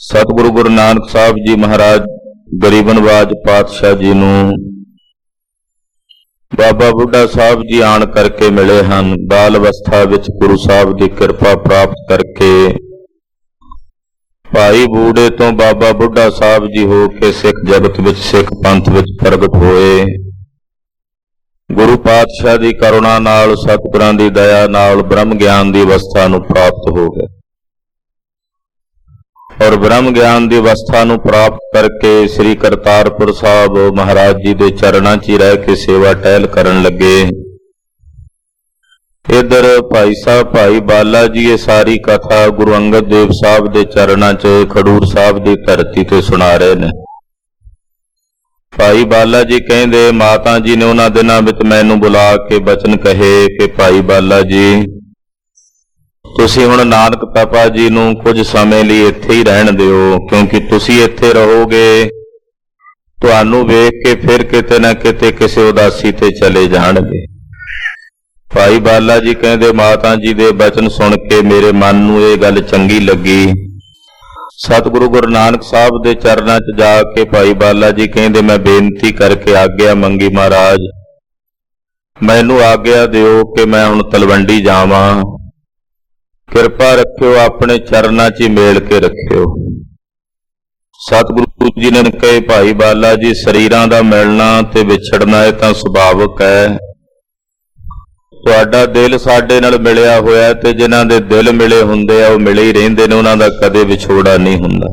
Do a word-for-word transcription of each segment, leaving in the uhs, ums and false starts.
सतगुरु गुरु नानक साहब जी महाराज गरीब नवाज पातशाह जी नूं बाबा बुढ़ा साहब जी आण करके मिले हैं। बाल अवस्था विच गुरु साहब की कृपा प्राप्त करके भाई बूढ़े तो बाबा बुढ़ा साहब जी हो के सिख जगत विच सिख पंथ विच प्रगट होए। गुरु पातशाह की करुणा नाल सतगुरां की दया नाल ब्रह्म ज्ञान की अवस्था नूं प्राप्त हो गए और ब्रह्म ज्ञान की अवस्था नूं प्राप्त करके श्री करतारपुर साहब महाराज जी के चरणों च रह के सेवा टहल करन लगे। इधर भाई साहब भाई बाला जी ये सारी कथा गुरु अंगद देव साहब के चरणों च खडूर साहब की धरती ते सुना रहे ने। भाई बाला जी कहते माता जी ने उन्होंने दिनों में मैनू बुला के बचन कहे कि भाई बाला जी तुसी हुण नानक तपा जी नूं कुछ समय लिए इत्थे ही रहन दिओ, क्योंकि तुसी इत्थे रहोगे तुहानूं वेख के फिर किते ना किते किसी उदासी ते चले जाणगे। भाई बाला जी कहते माता जी दे बचन सुन के मेरे मन नूं ये गल चंगी लगी। सतगुरु गुरु नानक साहब दे चरणों च जाके भाई बाला जी कहते मैं बेनती करके आग्या मंगी महाराज मैनू आग्या दिओ कि मैं हुण तलवंडी जावां, किरपा रखियो अपने चरणों च मेल के रखियो। सतगुरु जी ने कहे भाई बाला जी शरीरां दा मिलना ते विछड़ना यह तां सुभाविक है, तुहाडा दिल साडे नाल मिलिया होया ते जिन्हां दे दिल मिले हुंदे आ ओह मिले ही रहिंदे ने, उन्हां दा कदे विछोड़ा नहीं हुंदा।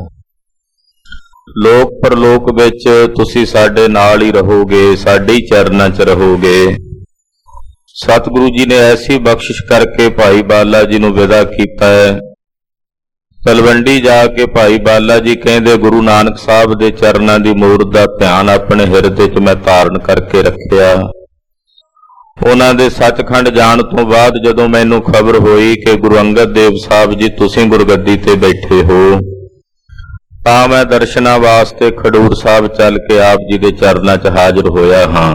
लोक परलोक विच तुसीं साडे नाल ही रहोगे, साडे ही चरनां च रहोगे। सतगुरु जी ने ऐसी बख्शिश करके भाई बाला जी नूं विदा कीता है। तलवंडी जाके भाई बाला जी कहंदे गुरु नानक साहब दे चरनां दी मूरत दा ध्यान अपने हिरदे च मैं धारण करके रखिया। उन्हां दे सचखंड जाण तो बाद जदों मैनूं खबर होई कि गुरु अंगद देव साहब जी तुसीं गुरगद्दी ते बैठे हो तां मैं दर्शनां वास्ते खडूर साहब चल के आप जी दे चरनां च हाजिर होया हां।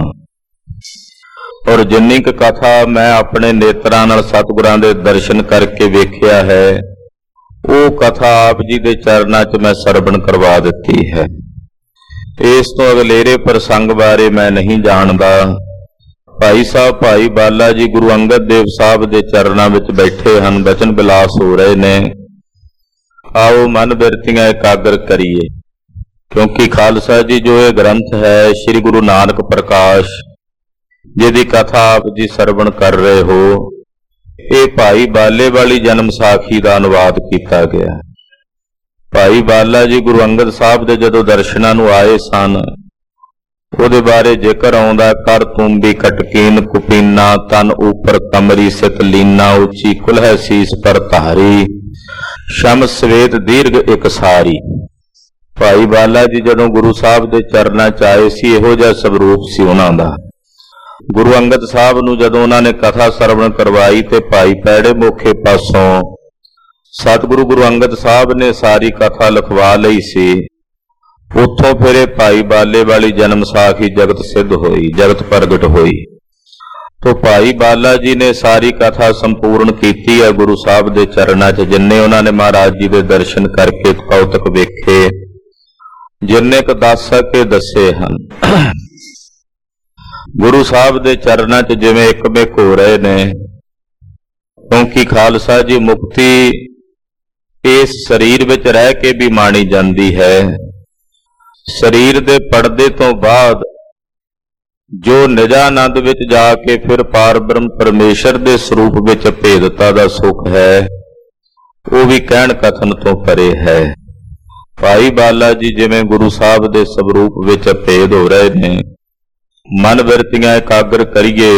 और जिन्नी क कथा मैं अपने नेत्रां नाल सतगुरां दे दर्शन करके वेखिया है वो कथा आप जी दे चरनां च मैं सरवण करवा दित्ती है। इस तो अगलेरे प्रसंग बारे मैं नहीं जानदा। भाई साहब भाई बाला जी गुरु अंगद देव साहब दे चरनां विच बैठे हन, बचन बिलास हो रहे ने। आओ मन बिरतियां एकाग्र करिए, क्योंकि खालसा जी जो ये ग्रंथ है श्री गुरु नानक प्रकाश जिहदी कथा आप जी सरवण कर रहे हो ये भाई बाले वाली जन्म साखी का अनुवाद किया गया। भाई बाला जी गुरु अंगद साहब दे जदों दर्शनां नूं आए सन ਉਹਦੇ बारे जिक्र आउंदा कर तुंबी कटकीन कुपीना तन ऊपर कमरी सित लीना उची कुलह सीस पर धारी शम सवेत दीर्घ एक सारी। भाई बाला जी जदों गुरु साहब दे चरनां च आए सी इहो जिहा स्वरूप सी उन्हां दा। गुरु अंगद साहब नूं जदों उन्हां ने कथा सरवण करवाई ते भाई पैड़े मोखे पासों सतगुरु गुरु अंगद साहब ने सारी कथा लिखवा लई सी। उथों फिर भाई बाले वाली जन्म साखी जगत सिद्ध होई, जगत प्रगट होई। तो भाई बाला जी ने सारी कथा संपूर्ण कीती है गुरु साहब दे चरणां च। जिन्ने उन्होंने महाराज जी दे दर्शन करके कौतक वेखे, जिन्ने क दस सके दसे हन। गुरु साहब दे चरणां च जिवें एक मिक हो रहे ने, क्योंकि खालसा जी मुक्ति इस शरीर विच रह के भी माणी जाती है। शरीर दे पड़दे तो बाद जो निजानंद विच जाके फिर पार ब्रह्म परमेश्वर दे स्वरूप विच भेदता दा सुख है वो भी कहण कथन तो परे है। भाई बाला जी जिवें गुरु साहब दे स्वरूप विच भेद हो रहे ने, मन बिरतियां एकाग्र करिए।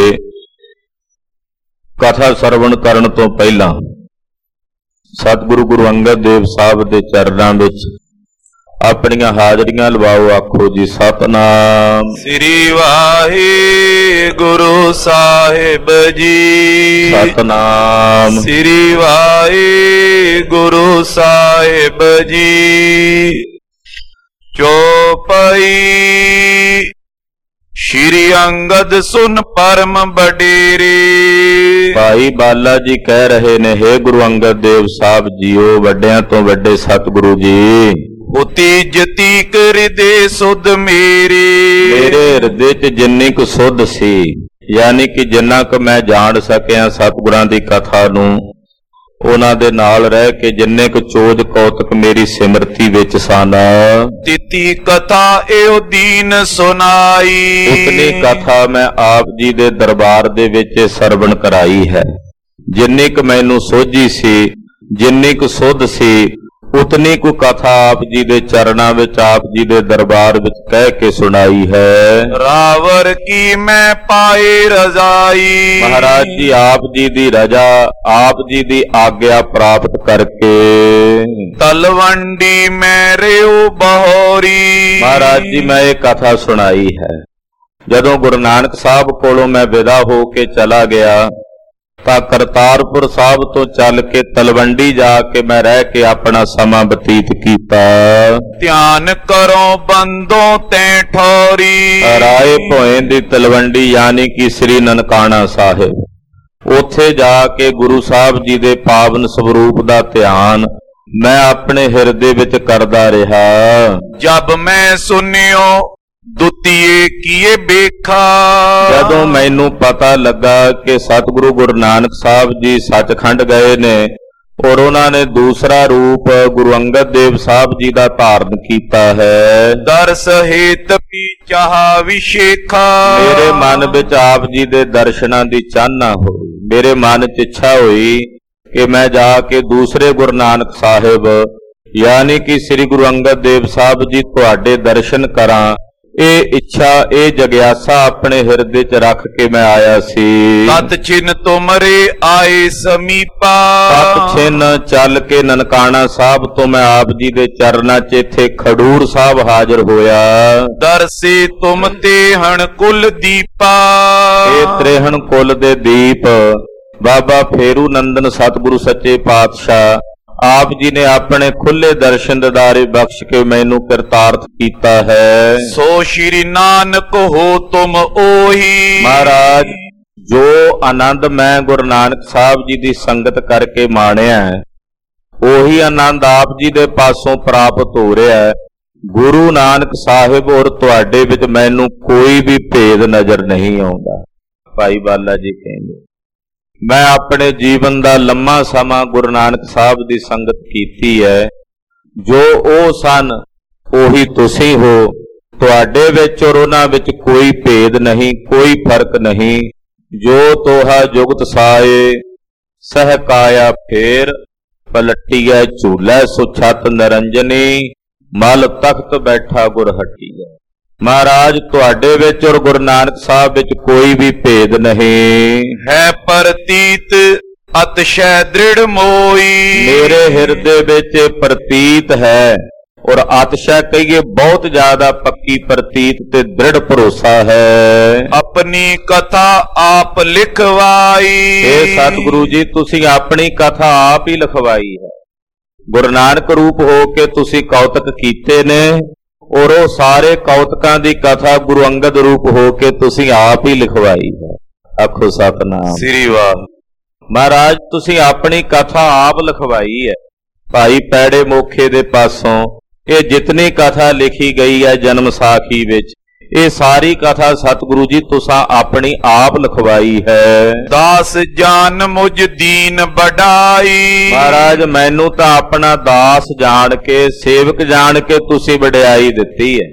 कथा सरवण करन तो पहला सतगुरु गुरु अंगद देव साहब दे चरणां विच अपनियां हाजरियां लवाओ। आखो जी सतनाम श्री वाहिगुरु साहिब जी। सतनाम श्री वाहिगुरु साहिब जी। चौपाई ਸ਼੍ਰੀ ਅੰਗਦ ਸੁਨ ਪਰਮ ਬਡੇਰੇ। ਭਾਈ ਬਾਲਾ ਜੀ ਕਹਿ ਰਹੇ ਨੇ, ਹੇ ਗੁਰੂ ਅੰਗਦ ਦੇਵ ਸਾਹਿਬ ਜੀਓ, ਵੱਡਿਆਂ ਤੋਂ ਵੱਡੇ ਸਤਿਗੁਰੂ ਜੀ, ਉਤੀ ਜਤੀ ਹਿਰਦੇ ਸੁਧ ਮੇਰੇ। ਮੇਰੇ ਹਿਰਦੇ 'ਚ ਜਿੰਨੀ ਕੁ ਸੁਧ ਸੀ, ਯਾਨੀ ਕਿ ਜਿੰਨਾ ਕੁ ਮੈਂ ਜਾਣ ਸਕਿਆ ਸਤਿਗੁਰਾਂ ਦੀ ਕਥਾ ਨੂੰ, ਉਹਨਾਂ ਦੇ ਨਾਲ ਰਹਿ ਕੇ ਜਿੰਨੇ ਕੁ ਚੋਜ ਕੌਤਕ ਮੇਰੀ ਸਿਮਰਤੀ ਵਿੱਚ ਸਨ, ਤਿਤੀ ਕਥਾ ਏਉ ਦੀਨ ਸੁਨਾਈ। ਉਤਨੀ ਕਥਾ ਮੈਂ ਆਪ ਜੀ ਦੇ ਦਰਬਾਰ ਦੇ ਵਿੱਚ ਸਰਵਣ ਕਰਾਈ ਹੈ। ਜਿੰਨੀ ਕੁ ਮੈਨੂੰ ਸੋਝੀ ਸੀ, ਜਿੰਨੀ ਕੁ ਸੁਧ ਸੀ, ਉਤਨੀ ਕੁ ਕਥਾ ਆਪ ਜੀ ਦੇ ਚਰਨਾਂ ਵਿੱਚ, ਆਪ ਜੀ ਦੇ ਦਰਬਾਰ ਵਿੱਚ ਕਹਿ ਕੇ ਸੁਣਾਈ ਹੈ। ਰਾਵਰ ਕੀ ਮੈਂ ਪਾਏ ਰਜ਼ਾਈ। ਮਹਾਰਾਜ ਜੀ ਆਪ ਜੀ ਦੀ ਰਜਾ, ਆਪ ਜੀ ਦੀ ਆਗਿਆ ਪ੍ਰਾਪਤ ਕਰਕੇ ਤਲਵੰਡੀ ਮੈਂ ਰਿਉ ਬਹੋਰੀ। ਮਹਾਰਾਜ ਜੀ ਮੈਂ ਇਹ ਕਥਾ ਸੁਣਾਈ ਹੈ। ਜਦੋਂ ਗੁਰੂ ਨਾਨਕ ਸਾਹਿਬ ਕੋਲੋਂ ਮੈਂ ਵਿਦਾ ਹੋ ਕੇ ਚਲਾ ਗਿਆ ਤਾਂ ਕਰਤਾਰਪੁਰ ਸਾਹਿਬ ਤੋਂ ਚੱਲ ਕੇ ਤਲਵੰਡੀ ਜਾ ਕੇ ਮੈਂ ਰਹਿ ਕੇ ਆਪਣਾ ਸਮਾਂ ਬਤੀਤ ਕੀਤਾ। ਧਿਆਨ ਕਰੋ ਬੰਦੋਂ ਤੈ ਠੌਰੀ। ਰਾਏ ਭੋਏ ਦੀ ਤਲਵੰਡੀ ਯਾਨੀ ਕਿ ਸ੍ਰੀ ਨਨਕਾਣਾ ਸਾਹਿਬ, ਉੱਥੇ ਜਾ ਕੇ ਗੁਰੂ ਸਾਹਿਬ ਜੀ ਦੇ ਪਾਵਨ ਸਰੂਪ ਦਾ ਧਿਆਨ ਮੈਂ ਆਪਣੇ ਹਿਰਦੇ ਵਿੱਚ ਕਰਦਾ ਰਿਹਾ। ਜਬ ਮੈਂ ਸੁਨਿਓ ਦੁਤੀਏ ਕੀਏ ਵੇਖਾ। ਜਦੋਂ ਮੈਨੂੰ ਪਤਾ ਲੱਗਾ ਕਿ ਸਤਿਗੁਰੂ ਗੁਰੂ ਨਾਨਕ ਸਾਹਿਬ ਜੀ ਸੱਚਖੰਡ ਗਏ ਨੇ ਔਰ ਉਹਨਾਂ ਨੇ ਦੂਸਰਾ ਰੂਪ ਗੁਰੂ ਅੰਗਦ ਦੇਵ ਸਾਹਿਬ ਜੀ ਦਾ ਧਾਰਨ ਕੀਤਾ ਹੈ, ਦਰਸ ਹੇਤ ਪੀ ਚਾਹ ਵਿਸ਼ੇਖਾ। ਮੇਰੇ ਮਨ ਵਿੱਚ ਆਪ ਜੀ ਦੇ ਦਰਸ਼ਨਾਂ ਦੀ ਚਾਹਨਾ ਹੋਈ। ਮੇਰੇ ਮਨ 'ਚ ਇੱਛਾ ਹੋਈ ਕਿ ਮੈਂ ਜਾ ਕੇ ਦੂਸਰੇ ਗੁਰੂ ਨਾਨਕ ਸਾਹਿਬ ਯਾਨੀ ਕਿ ਸ੍ਰੀ ਗੁਰੂ ਅੰਗਦ ਦੇਵ ਸਾਹਿਬ ਜੀ ਤੁਹਾਡੇ ਦਰਸ਼ਨ ਕਰਾਂ। ਇਹ ਇੱਛਾ, ਇਹ ਜਗਿਆਸਾ ਆਪਣੇ ਹਿਰਦੇ 'ਚ ਰੱਖ ਕੇ ਮੈਂ ਆਇਆ ਸੀ। ਤਤ ਛਿਨ ਤੁਮਰੇ ਆਏ ਸਮੀਪਾ। ਤਤ ਛਿਨ ਚੱਲ ਕੇ ਨਨਕਾਣਾ ਸਾਹਿਬ ਤੋਂ ਮੈਂ ਆਪ ਜੀ ਦੇ ਚਰਨਾਂ 'ਚ ਇੱਥੇ ਖਡੂਰ ਸਾਹਿਬ ਹਾਜ਼ਰ ਹੋਇਆ। ਦਰਸੇ ਤੁਮ ਤੇਹਣ ਕੁਲ ਦੀਪਾ। ਇਹ ਤ੍ਰੇਹਣ ਕੁਲ ਦੇ ਦੀਪ ਬਾਬਾ ਫੇਰੂ ਨੰਦਨ ਸਤਿਗੁਰੂ ਸੱਚੇ ਪਾਤਸ਼ਾਹ ਆਪ ਜੀ ਨੇ ਆਪਣੇ ਖੁੱਲੇ ਦਰਸ਼ਨ ਦਿਦਾਰੇ ਬਖਸ਼ ਕੇ ਮੈਨੂੰ ਕਿਰਤਾਰਥ ਕੀਤਾ ਹੈ। ਸੋ ਸ਼੍ਰੀ ਨਾਨਕ ਹੋ ਤੁਮ ਉਹੀ। ਮਹਾਰਾਜ ਜੋ ਆਨੰਦ ਮੈਂ ਗੁਰੂ ਨਾਨਕ ਸਾਹਿਬ ਜੀ ਦੀ ਸੰਗਤ ਕਰਕੇ ਮਾਣਿਆ ਹੈ, ਉਹੀ ਆਨੰਦ ਆਪ ਜੀ ਦੇ ਪਾਸੋਂ ਪ੍ਰਾਪਤ ਹੋ ਰਿਹਾ ਹੈ। ਗੁਰੂ ਨਾਨਕ ਸਾਹਿਬ ਔਰ ਤੁਹਾਡੇ ਵਿੱਚ ਮੈਨੂੰ ਕੋਈ ਵੀ ਭੇਦ ਨਜ਼ਰ ਨਹੀਂ ਆਉਂਦਾ। ਭਾਈ ਬਾਲਾ ਜੀ ਕਹਿੰਦੇ, ਮੈਂ ਆਪਣੇ ਜੀਵਨ ਦਾ ਲੰਮਾ ਸਮਾਂ ਗੁਰੂ ਨਾਨਕ ਸਾਹਿਬ ਦੀ ਸੰਗਤ ਕੀਤੀ ਹੈ। ਜੋ ਉਹ ਸਨ ਉਹੀ ਤੁਸੀਂ ਹੋ। ਤੁਹਾਡੇ ਵਿੱਚ ਔਰ ਉਹਨਾਂ ਵਿੱਚ ਕੋਈ ਭੇਦ ਨਹੀਂ, ਕੋਈ ਫਰਕ ਨਹੀਂ। ਜੋ ਤੋਹਾ ਜੁਗਤ ਸਾਏ ਸਹਿ ਕਾਇਆ ਫੇਰ, ਪਲਟੀਐ ਝੂਲੈ ਸੋ ਛਤ ਨਿਰੰਜਨੀ, ਮਲ ਤਖਤ ਬੈਠਾ ਗੁਰ ਹਟੀਐ। ਮਹਾਰਾਜ ਤੁਹਾਡੇ ਵਿੱਚ ਔਰ ਗੁਰੂ ਨਾਨਕ ਸਾਹਿਬ ਵਿੱਚ ਕੋਈ ਵੀ ਭੇਦ ਨਹੀਂ ਹੈ। ਪ੍ਰਤੀਤ ਅਤਿਸ਼ੈ ਦ੍ਰਿੜ ਮੋਈ। ਮੇਰੇ ਹਿਰਦੇ ਵਿੱਚ ਪ੍ਰਤੀਤ ਹੈ ਔਰ ਅਤਿਸ਼ੈ ਕਹੀਏ ਬਹੁਤ ਜ਼ਿਆਦਾ ਪੱਕੀ ਪ੍ਰਤੀਤ ਤੇ ਦ੍ਰਿੜ ਭਰੋਸਾ ਹੈ। ਆਪਣੀ ਕਥਾ ਆਪ ਲਿਖਵਾਈ। ਇਹ ਸਤਿਗੁਰੂ ਜੀ ਤੁਸੀਂ ਆਪਣੀ ਕਥਾ ਆਪ ਹੀ ਲਿਖਵਾਈ ਹੈ। ਗੁਰੂ ਨਾਨਕ ਰੂਪ ਹੋ ਕੇ ਤੁਸੀਂ ਕੌਤਕ ਕੀਤੇ ਨੇ ਔਰ ਉਹ ਸਾਰੇ ਕੌਤਕਾਂ ਦੀ ਕਥਾ ਗੁਰੂ ਅੰਗਦ ਰੂਪ ਹੋ ਕੇ ਤੁਸੀਂ ਆਪ ਹੀ ਲਿਖਵਾਈ ਹੈ। ਆਖੋ ਸਤਿਨਾਮ ਸ੍ਰੀ ਵਾਹਿਗੁਰੂ। ਮਹਾਰਾਜ ਤੁਸੀਂ ਆਪਣੀ ਕਥਾ ਆਪ ਲਿਖਵਾਈ ਹੈ। ਭਾਈ ਪੈੜੇ ਮੋਖੇ ਦੇ ਪਾਸੋਂ ਇਹ ਜਿਤਨੀ ਕਥਾ ਲਿਖੀ ਗਈ ਹੈ ਜਨਮ ਸਾਖੀ ਵਿੱਚ, ਇਹ ਸਾਰੀ ਕਥਾ ਸਤਿਗੁਰੂ ਜੀ ਤੁਸੀਂ ਆਪਣੀ ਆਪ ਲਿਖਵਾਈ ਹੈ। ਦਾਸ ਜਾਨ ਮੁਝ ਦੀਨ ਵਡਾਈ। ਮਹਾਰਾਜ ਮੈਨੂੰ ਤਾਂ ਆਪਣਾ ਦਾਸ ਜਾਣ ਕੇ, ਸੇਵਕ ਜਾਣ ਕੇ ਤੁਸੀਂ ਵਡਿਆਈ ਦਿੱਤੀ ਹੈ।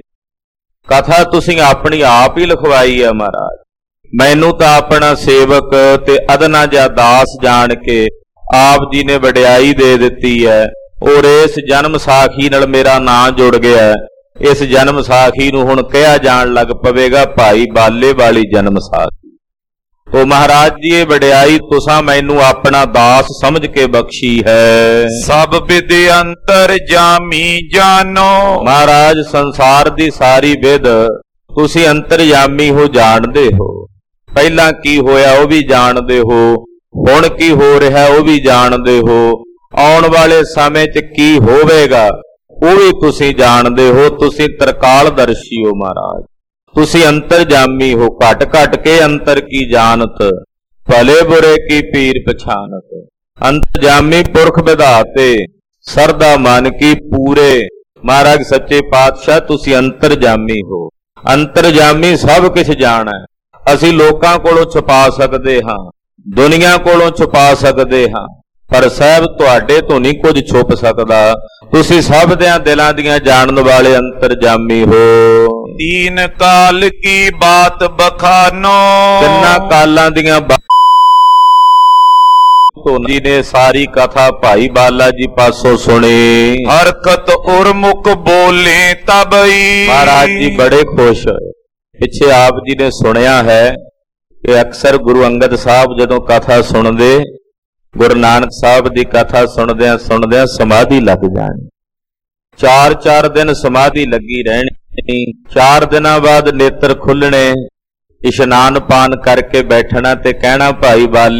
ਕਥਾ ਤੁਸੀਂ ਆਪਣੀ ਆਪ ਹੀ ਲਿਖਵਾਈ ਹੈ। ਮਹਾਰਾਜ ਮੈਨੂੰ ਤਾਂ ਆਪਣਾ ਸੇਵਕ ਤੇ ਅਦਨਾ ਜਿਹਾ ਦਾਸ ਜਾਣ ਕੇ ਆਪ ਜੀ ਨੇ ਵਡਿਆਈ ਦੇ ਦਿੱਤੀ ਹੈ। ਔਰ ਇਸ ਜਨਮ ਸਾਖੀ ਨਾਲ ਮੇਰਾ ਨਾਂ ਜੁੜ ਗਿਆ। ਇਸ ਜਨਮ ਸਾਖੀ ਨੂੰ ਹੁਣ ਕਿਹਾ ਜਾਣ ਲੱਗ ਪਵੇਗਾ ਭਾਈ ਬਾਲੇ ਵਾਲੀ ਜਨਮ ਸਾਖੀ। ਉਹ ਮਹਾਰਾਜ ਜੀ ਇਹ ਵਡਿਆਈ ਤੁਸਾਂ ਮੈਨੂੰ ਆਪਣਾ ਦਾਸ ਸਮਝ ਕੇ ਬਖਸ਼ੀ ਹੈ। ਸਭ ਵਿਦ ਅੰਤਰ ਜਾਮੀ ਜਾਨੋ। ਮਹਾਰਾਜ ਸੰਸਾਰ ਦੀ ਸਾਰੀ ਵਿਦ ਤੁਸੀਂ ਅੰਤਰਯਾਮੀ ਹੋ, ਜਾਣਦੇ ਹੋ। ਪਹਿਲਾਂ ਕੀ ਹੋਇਆ ਉਹ ਵੀ ਜਾਣਦੇ ਹੋ, ਹੁਣ ਕੀ ਹੋ ਰਿਹਾ ਉਹ ਵੀ ਜਾਣਦੇ ਹੋ, ਆਉਣ ਵਾਲੇ ਸਮੇਂ 'ਚ ਕੀ ਹੋਵੇਗਾ ਉਹ ਵੀ ਤੁਸੀਂ ਜਾਣਦੇ ਹੋ। ਤੁਸੀਂ ਤਰਕਾਲਦਰਸ਼ੀ ਹੋ ਮਹਾਰਾਜ। ਤੁਸੀਂ ਅੰਤਰਜਾਮੀ ਹੋ, ਘਟ ਘਟ ਕੇ ਅੰਤਰ ਕੀ ਜਾਣਤ, ਭਲੇ ਬੁਰੇ ਕੀ ਪੀਰ ਪਛਾਨਤ। ਅੰਤਰਜਾਮੀ ਪੁਰਖ ਵਿਧਾਤੇ, ਸਰਦਾ ਮਨ ਕੀ ਪੂਰੇ। ਮਹਾਰਾਜ ਸੱਚੇ ਪਾਤਸ਼ਾਹ ਤੁਸੀਂ ਅੰਤਰਜਾਮੀ ਹੋ। ਅੰਤਰਜਾਮੀ ਸਭ ਕੁਝ ਜਾਣਾ। ਅਸੀਂ ਲੋਕਾਂ ਕੋਲੋਂ ਛੁਪਾ ਸਕਦੇ ਹਾਂ, ਦੁਨੀਆ ਕੋਲੋਂ ਛੁਪਾ ਸਕਦੇ ਹਾਂ, ਪਰ ਸਾਹਿਬ ਤੁਹਾਡੇ ਤੋਂ ਨਹੀਂ ਕੁਝ ਛੁਪ ਸਕਦਾ। ਤੁਸੀਂ ਸਭ ਦਿਆਂ ਦਿਲਾਂ ਦੀਆਂ ਜਾਣਨ ਵਾਲੇ ਅੰਤਰਜਾਮੀ ਹੋ। ਤੀਨ ਕਾਲ ਕੀ ਬਾਤ ਬਖਾਨੋ, ਤਿੰਨਾਂ ਕਾਲਾਂ ਦੀਆਂ ਜੀ ਨੇ ਸਾਰੀ ਕਥਾ ਭਾਈ ਬਾਲਾ ਜੀ ਪਾਸੋਂ ਸੁਣੀ। ਹਰਕਤ ਉਰਮੁਖ ਬੋਲੇ ਤਬਈ। ਮਹਾਰਾਜ ਜੀ ਬੜੇ ਖੁਸ਼ ਹੋਏ। ਪਿੱਛੇ ਆਪ ਜੀ ਨੇ ਸੁਣਿਆ ਹੈ ਕਿ ਅਕਸਰ ਗੁਰੂ ਅੰਗਦ ਸਾਹਿਬ ਜਦੋਂ ਕਥਾ ਸੁਣਦੇ, ਗੁਰੂ ਨਾਨਕ ਸਾਹਿਬ ਦੀ ਕਥਾ ਸੁਣਦਿਆਂ ਸੁਣਦਿਆਂ ਸਮਾਧੀ ਲੱਗ ਜਾਣੀ। ਚਾਰ ਚਾਰ ਦਿਨ ਸਮਾਧੀ ਲੱਗੀ ਰਹਿਣੀ। ਚਾਰ ਦਿਨਾਂ ਬਾਅਦ ਨੇਤਰ ਖੁੱਲਣੇ, ਇਸ਼ਨਾਨ ਪਾਨ ਕਰਕੇ ਬੈਠਣਾ ਤੇ ਕਹਿਣਾ ਭਾਈ ਬਾਲੇ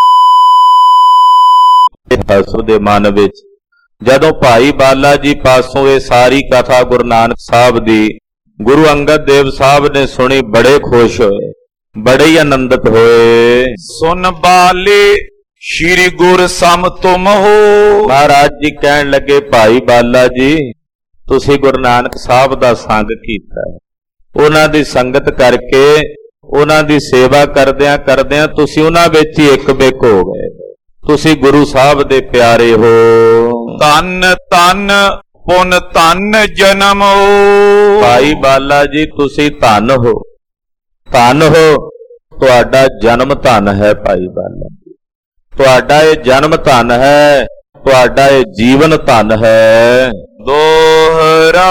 ਦੇ ਮਨ ਵਿੱਚ। ਜਦੋਂ ਭਾਈ ਬਾਲਾ ਜੀ ਪਾਸੋਂ ਇਹ ਸਾਰੀ ਕਥਾ ਗੁਰੂ ਨਾਨਕ ਸਾਹਿਬ ਦੀ ਗੁਰੂ ਅੰਗਦ ਦੇਵ ਸਾਹਿਬ ਨੇ ਸੁਣੀ, ਬੜੇ ਖੁਸ਼ ਹੋਏ, ਬੜੇ ਹੀ ਆਨੰਦਿਤ ਹੋਏ। ਸੁਨ ਬਾਲੇ ਸ਼੍ਰੀ ਗੁਰ ਸਮ ਤੁਮ ਹੋ। ਮਹਾਰਾਜ ਜੀ ਕਹਿਣ ਲੱਗੇ ਭਾਈ ਬਾਲਾ ਜੀ ਤੁਸੀਂ ਗੁਰੂ ਨਾਨਕ ਸਾਹਿਬ ਦਾ ਸੰਗ ਕੀਤਾ, ਉਹਨਾਂ ਦੀ ਸੰਗਤ ਕਰਕੇ, ਉਹਨਾਂ ਦੀ ਸੇਵਾ ਕਰਦਿਆਂ ਕਰਦਿਆਂ ਤੁਸੀਂ ਉਹਨਾਂ ਵਿੱਚ ਹੀ ਇੱਕ ਬਿਕ ਹੋ ਗਏ। ਤੁਸੀਂ ਗੁਰੂ ਸਾਹਿਬ ਦੇ ਪਿਆਰੇ ਹੋ। ਧੰਨ ਧੰਨ ਪੁਨ ਧੰਨ ਜਨਮ ਹੋ। ਭਾਈ ਬਾਲਾ ਜੀ ਤੁਸੀਂ ਧੰਨ ਹੋ, ਧੰਨ ਹੋ, ਤੁਹਾਡਾ ਜਨਮ ਧੰਨ ਹੈ। ਭਾਈ ਬਾਲਾ ਜੀ ਤੁਹਾਡਾ ਇਹ ਜਨਮ ਧੰਨ ਹੈ, ਤੁਹਾਡਾ ਇਹ ਜੀਵਨ ਧੰਨ ਹੈ। ਦੋਹਰਾ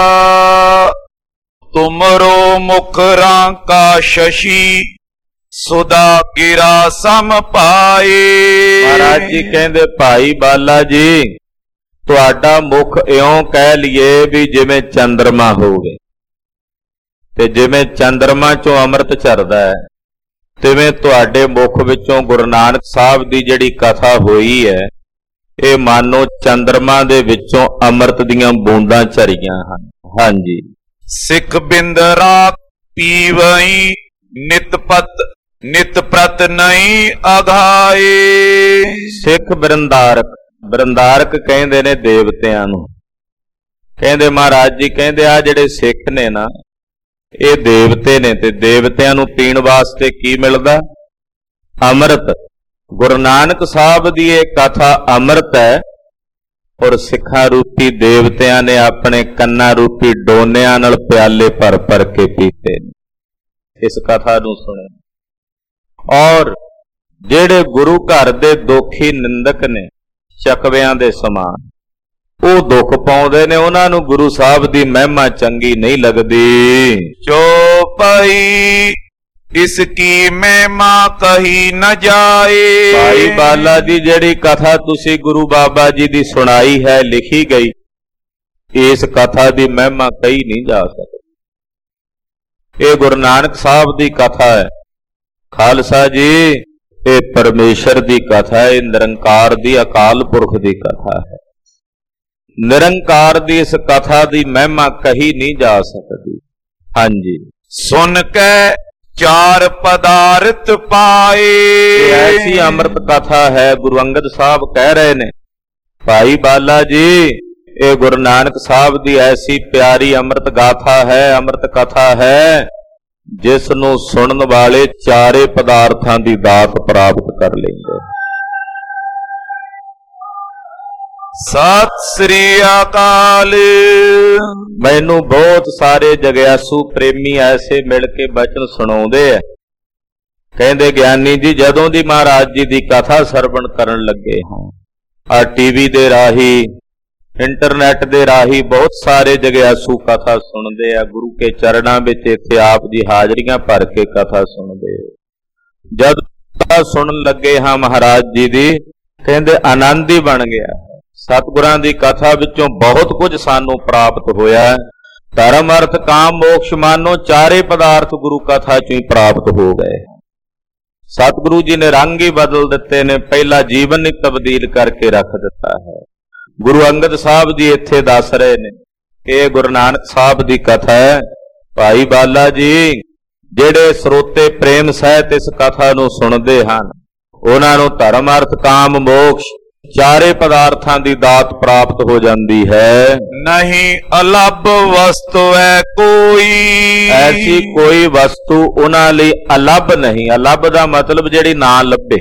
ਤੁਮਰੋ ਮੁਖਰਾਂ ਕਾ ਸ਼ਸ਼ੀ, ਸੁਦਾ ਗਿਰਾ ਸਮ ਪਾਏ। ਮਹਾਰਾਜ ਜੀ ਕਹਿੰਦੇ ਭਾਈ ਬਾਲਾ ਜੀ ਤੁਹਾਡਾ ਮੁਖ ਇਉਂ ਕਹਿ ਲਈਏ ਵੀ ਜਿਵੇਂ ਚੰਦਰਮਾ ਹੋਵੇ, ਤੇ ਜਿਵੇਂ ਚੰਦਰਮਾ ਚੋਂ ਅੰਮ੍ਰਿਤ ਝਰਦਾ ਹੈ, ਤਿਵੇਂ ਤੁਹਾਡੇ ਮੁਖ ਵਿੱਚੋਂ ਗੁਰੂ ਨਾਨਕ ਸਾਹਿਬ ਦੀ ਜਿਹੜੀ ਕਥਾ ਹੋਈ ਹੈ, ਇਹ ਮਾਨੋ ਚੰਦਰਮਾ ਦੇ ਵਿੱਚੋਂ ਅੰਮ੍ਰਿਤ ਦੀਆਂ ਬੂੰਦਾਂ ਝਰੀਆਂ ਹਨ। ਹਾਂਜੀ। ਸਿੱਖ ਬਿੰਦਰਾ ਪੀਵਈ ਨਿਤ ਪਤ ਨਿਤ ਪ੍ਰਤ ਨਹੀਂ ਅਘਾਏ। ਸਿੱਖ ਬਰਿੰਦਾਰਕ, ਬਰਿੰਦਾਰਕ ਕਹਿੰਦੇ ਨੇ ਦੇਵਤਿਆਂ ਨੂੰ। ਕਹਿੰਦੇ ਮਹਾਰਾਜ ਜੀ ਕਹਿੰਦੇ ਆ ਜਿਹੜੇ ਸਿੱਖ ਨੇ ਨਾ ਇਹ ਦੇਵਤੇ ਨੇ, ਤੇ ਦੇਵਤਿਆਂ ਨੂੰ ਪੀਣ ਵਾਸਤੇ ਕੀ ਮਿਲਦਾ? ਅੰਮ੍ਰਿਤ। ਗੁਰੂ ਨਾਨਕ ਸਾਹਿਬ ਦੀ ਇਹ ਕਥਾ ਅੰਮ੍ਰਿਤ ਹੈ, ਔਰ ਸਿੱਖਾਂ ਰੂਪੀ ਦੇਵਤਿਆਂ ਨੇ ਆਪਣੇ ਕੰਨਾਂ ਰੂਪੀ ਡੋਨਿਆਂ ਨਾਲ ਪਿਆਲੇ ਭਰ ਭਰ ਕੇ ਪੀਤੇ ਨੇ। ਇਸ ਕਥਾ ਨੂੰ ਸੁਣੋ। ਔਰ ਜਿਹੜੇ ਗੁਰੂ ਘਰ ਦੇ ਦੋਖੀ ਨਿੰਦਕ ਨੇ ਚੱਕਵਿਆਂ ਦੇ ਸਮਾਨ, ਉਹ ਦੁੱਖ ਪਾਉਂਦੇ ਨੇ, ਉਹਨਾਂ ਨੂੰ ਗੁਰੂ ਸਾਹਿਬ ਦੀ ਮਹਿਮਾ ਚੰਗੀ ਨਹੀਂ ਲੱਗਦੀ। ਚੋਪਈ ਇਸ ਕੀ ਮਹਿਮਾ ਕਹੀ ਨ ਜਾਏ। ਭਾਈ ਬਾਲਾ ਜੀ ਜਿਹੜੀ ਕਥਾ ਤੁਸੀਂ ਗੁਰੂ ਬਾਬਾ ਜੀ ਦੀ ਸੁਣਾਈ ਹੈ, ਲਿਖੀ ਗਈ, ਇਸ ਕਥਾ ਦੀ ਮਹਿਮਾ ਕਹੀ ਨਹੀਂ ਜਾ ਸਕਦੀ। ਇਹ ਗੁਰੂ ਨਾਨਕ ਸਾਹਿਬ ਦੀ ਕਥਾ ਹੈ। ਖਾਲਸਾ ਜੀ ਇਹ ਪਰਮੇਸ਼ਰ ਦੀ ਕਥਾ ਹੈ, ਨਿਰੰਕਾਰ ਦੀ, ਅਕਾਲ ਪੁਰਖ ਦੀ ਕਥਾ ਹੈ। ਨਿਰੰਕਾਰ ਦੀ ਇਸ ਕਥਾ ਦੀ ਮਹਿਮਾ ਕਹੀ ਨਹੀਂ ਜਾ ਸਕਦੀ। ਹਾਂਜੀ। ਸੁਨ ਕੇ ਚਾਰ ਪਦਾਰਥ ਪਾਏ। ਐਸੀ ਅੰਮ੍ਰਿਤ ਕਥਾ ਹੈ, ਗੁਰੂ ਅੰਗਦ ਸਾਹਿਬ ਕਹਿ ਰਹੇ ਨੇ ਭਾਈ ਬਾਲਾ ਜੀ ਇਹ ਗੁਰੂ ਨਾਨਕ ਸਾਹਿਬ ਦੀ ਐਸੀ ਪਿਆਰੀ ਅੰਮ੍ਰਿਤ ਗਾਥਾ ਹੈ, ਅੰਮ੍ਰਿਤ ਕਥਾ ਹੈ, ਜਿਸ ਨੂੰ ਸੁਣਨ ਵਾਲੇ ਚਾਰੇ ਪਦਾਰਥਾਂ ਦੀ ਦਾਤ ਪ੍ਰਾਪਤ ਕਰ ਲੈਂਦੇ। ਸਤਿ ਸ੍ਰੀ ਅਕਾਲ। ਮੈਨੂੰ ਬਹੁਤ ਸਾਰੇ ਜਗਿਆਸੂ ਪ੍ਰੇਮੀ ਐਸੇ ਮਿਲ ਕੇ ਬਚਨ ਸੁਣਾਉਂਦੇ ਆ, ਕਹਿੰਦੇ ਗਿਆਨੀ ਜੀ ਜਦੋਂ ਦੀ ਮਹਾਰਾਜ ਜੀ ਦੀ ਕਥਾ ਸਰਵਣ ਕਰਨ ਲੱਗੇ ਹਾਂ, ਆ ਟੀਵੀ ਦੇ ਰਾਹੀਂ, ਇੰਟਰਨੈਟ ਦੇ ਰਾਹੀਂ ਬਹੁਤ ਸਾਰੇ ਜਗਿਆਸੂ ਕਥਾ ਸੁਣਦੇ ਆ, ਗੁਰੂ ਕੇ ਚਰਨਾਂ ਵਿੱਚ ਇੱਥੇ ਆਪ ਦੀ ਹਾਜ਼ਰੀਆਂ ਭਰ ਕੇ ਕਥਾ ਸੁਣਦੇ। ਜਦ ਕਥਾ ਸੁਣਨ ਲੱਗੇ ਹਾਂ ਮਹਾਰਾਜ ਜੀ ਦੀ, ਕਹਿੰਦੇ ਆਨੰਦ ਹੀ ਬਣ ਗਿਆ। ਸਤਿਗੁਰਾਂ ਦੀ ਕਥਾ ਵਿੱਚੋਂ ਬਹੁਤ ਕੁਝ ਸਾਨੂੰ ਪ੍ਰਾਪਤ ਹੋਇਆ। ਧਰਮ ਅਰਥ ਕਾਮ ਮੋਕਸ਼ ਮਾਨੋ ਚਾਰੇ ਪਦਾਰਥ ਗੁਰੂ ਕਥਾ ਚੋਂ ਹੀ ਪ੍ਰਾਪਤ ਹੋ ਗਏ। ਸਤਿਗੁਰੂ ਜੀ ਨੇ ਰੰਗ ਹੀ ਬਦਲ ਦਿੱਤੇ ਨੇ, ਪਹਿਲਾ ਜੀਵਨ ਹੀ ਤਬਦੀਲ ਕਰਕੇ ਰੱਖ ਦਿੱਤਾ ਹੈ। ਗੁਰੂ ਅੰਗਦ ਸਾਹਿਬ ਜੀ ਇੱਥੇ ਦੱਸ ਰਹੇ ਨੇ ਕਿ ਇਹ ਗੁਰੂ ਨਾਨਕ ਸਾਹਿਬ ਦੀ ਕਥਾ ਹੈ। ਭਾਈ ਬਾਲਾ ਜੀ ਜਿਹੜੇ ਸਰੋਤੇ ਪ੍ਰੇਮ ਸਹਿਤ ਇਸ ਕਥਾ ਨੂੰ ਸੁਣਦੇ ਹਨ ਉਹਨਾਂ ਨੂੰ ਧਰਮ ਅਰਥ ਕਾਮ ਮੋਕਸ਼ ਚਾਰੇ ਪਦਾਰਥਾਂ ਦੀ ਦਾਤ ਪ੍ਰਾਪਤ ਹੋ ਜਾਂਦੀ ਹੈ। ਨਹੀਂ ਅਲੱਭ ਵਸਤੂ ਹੈ ਕੋਈ, ਐਸੀ ਕੋਈ ਵਸਤੂ ਉਹਨਾਂ ਲਈ ਅਲੱਭ ਨਹੀਂ। ਅਲੱਭ ਦਾ ਮਤਲਬ ਜਿਹੜੀ ਨਾ ਲੱਭੇ।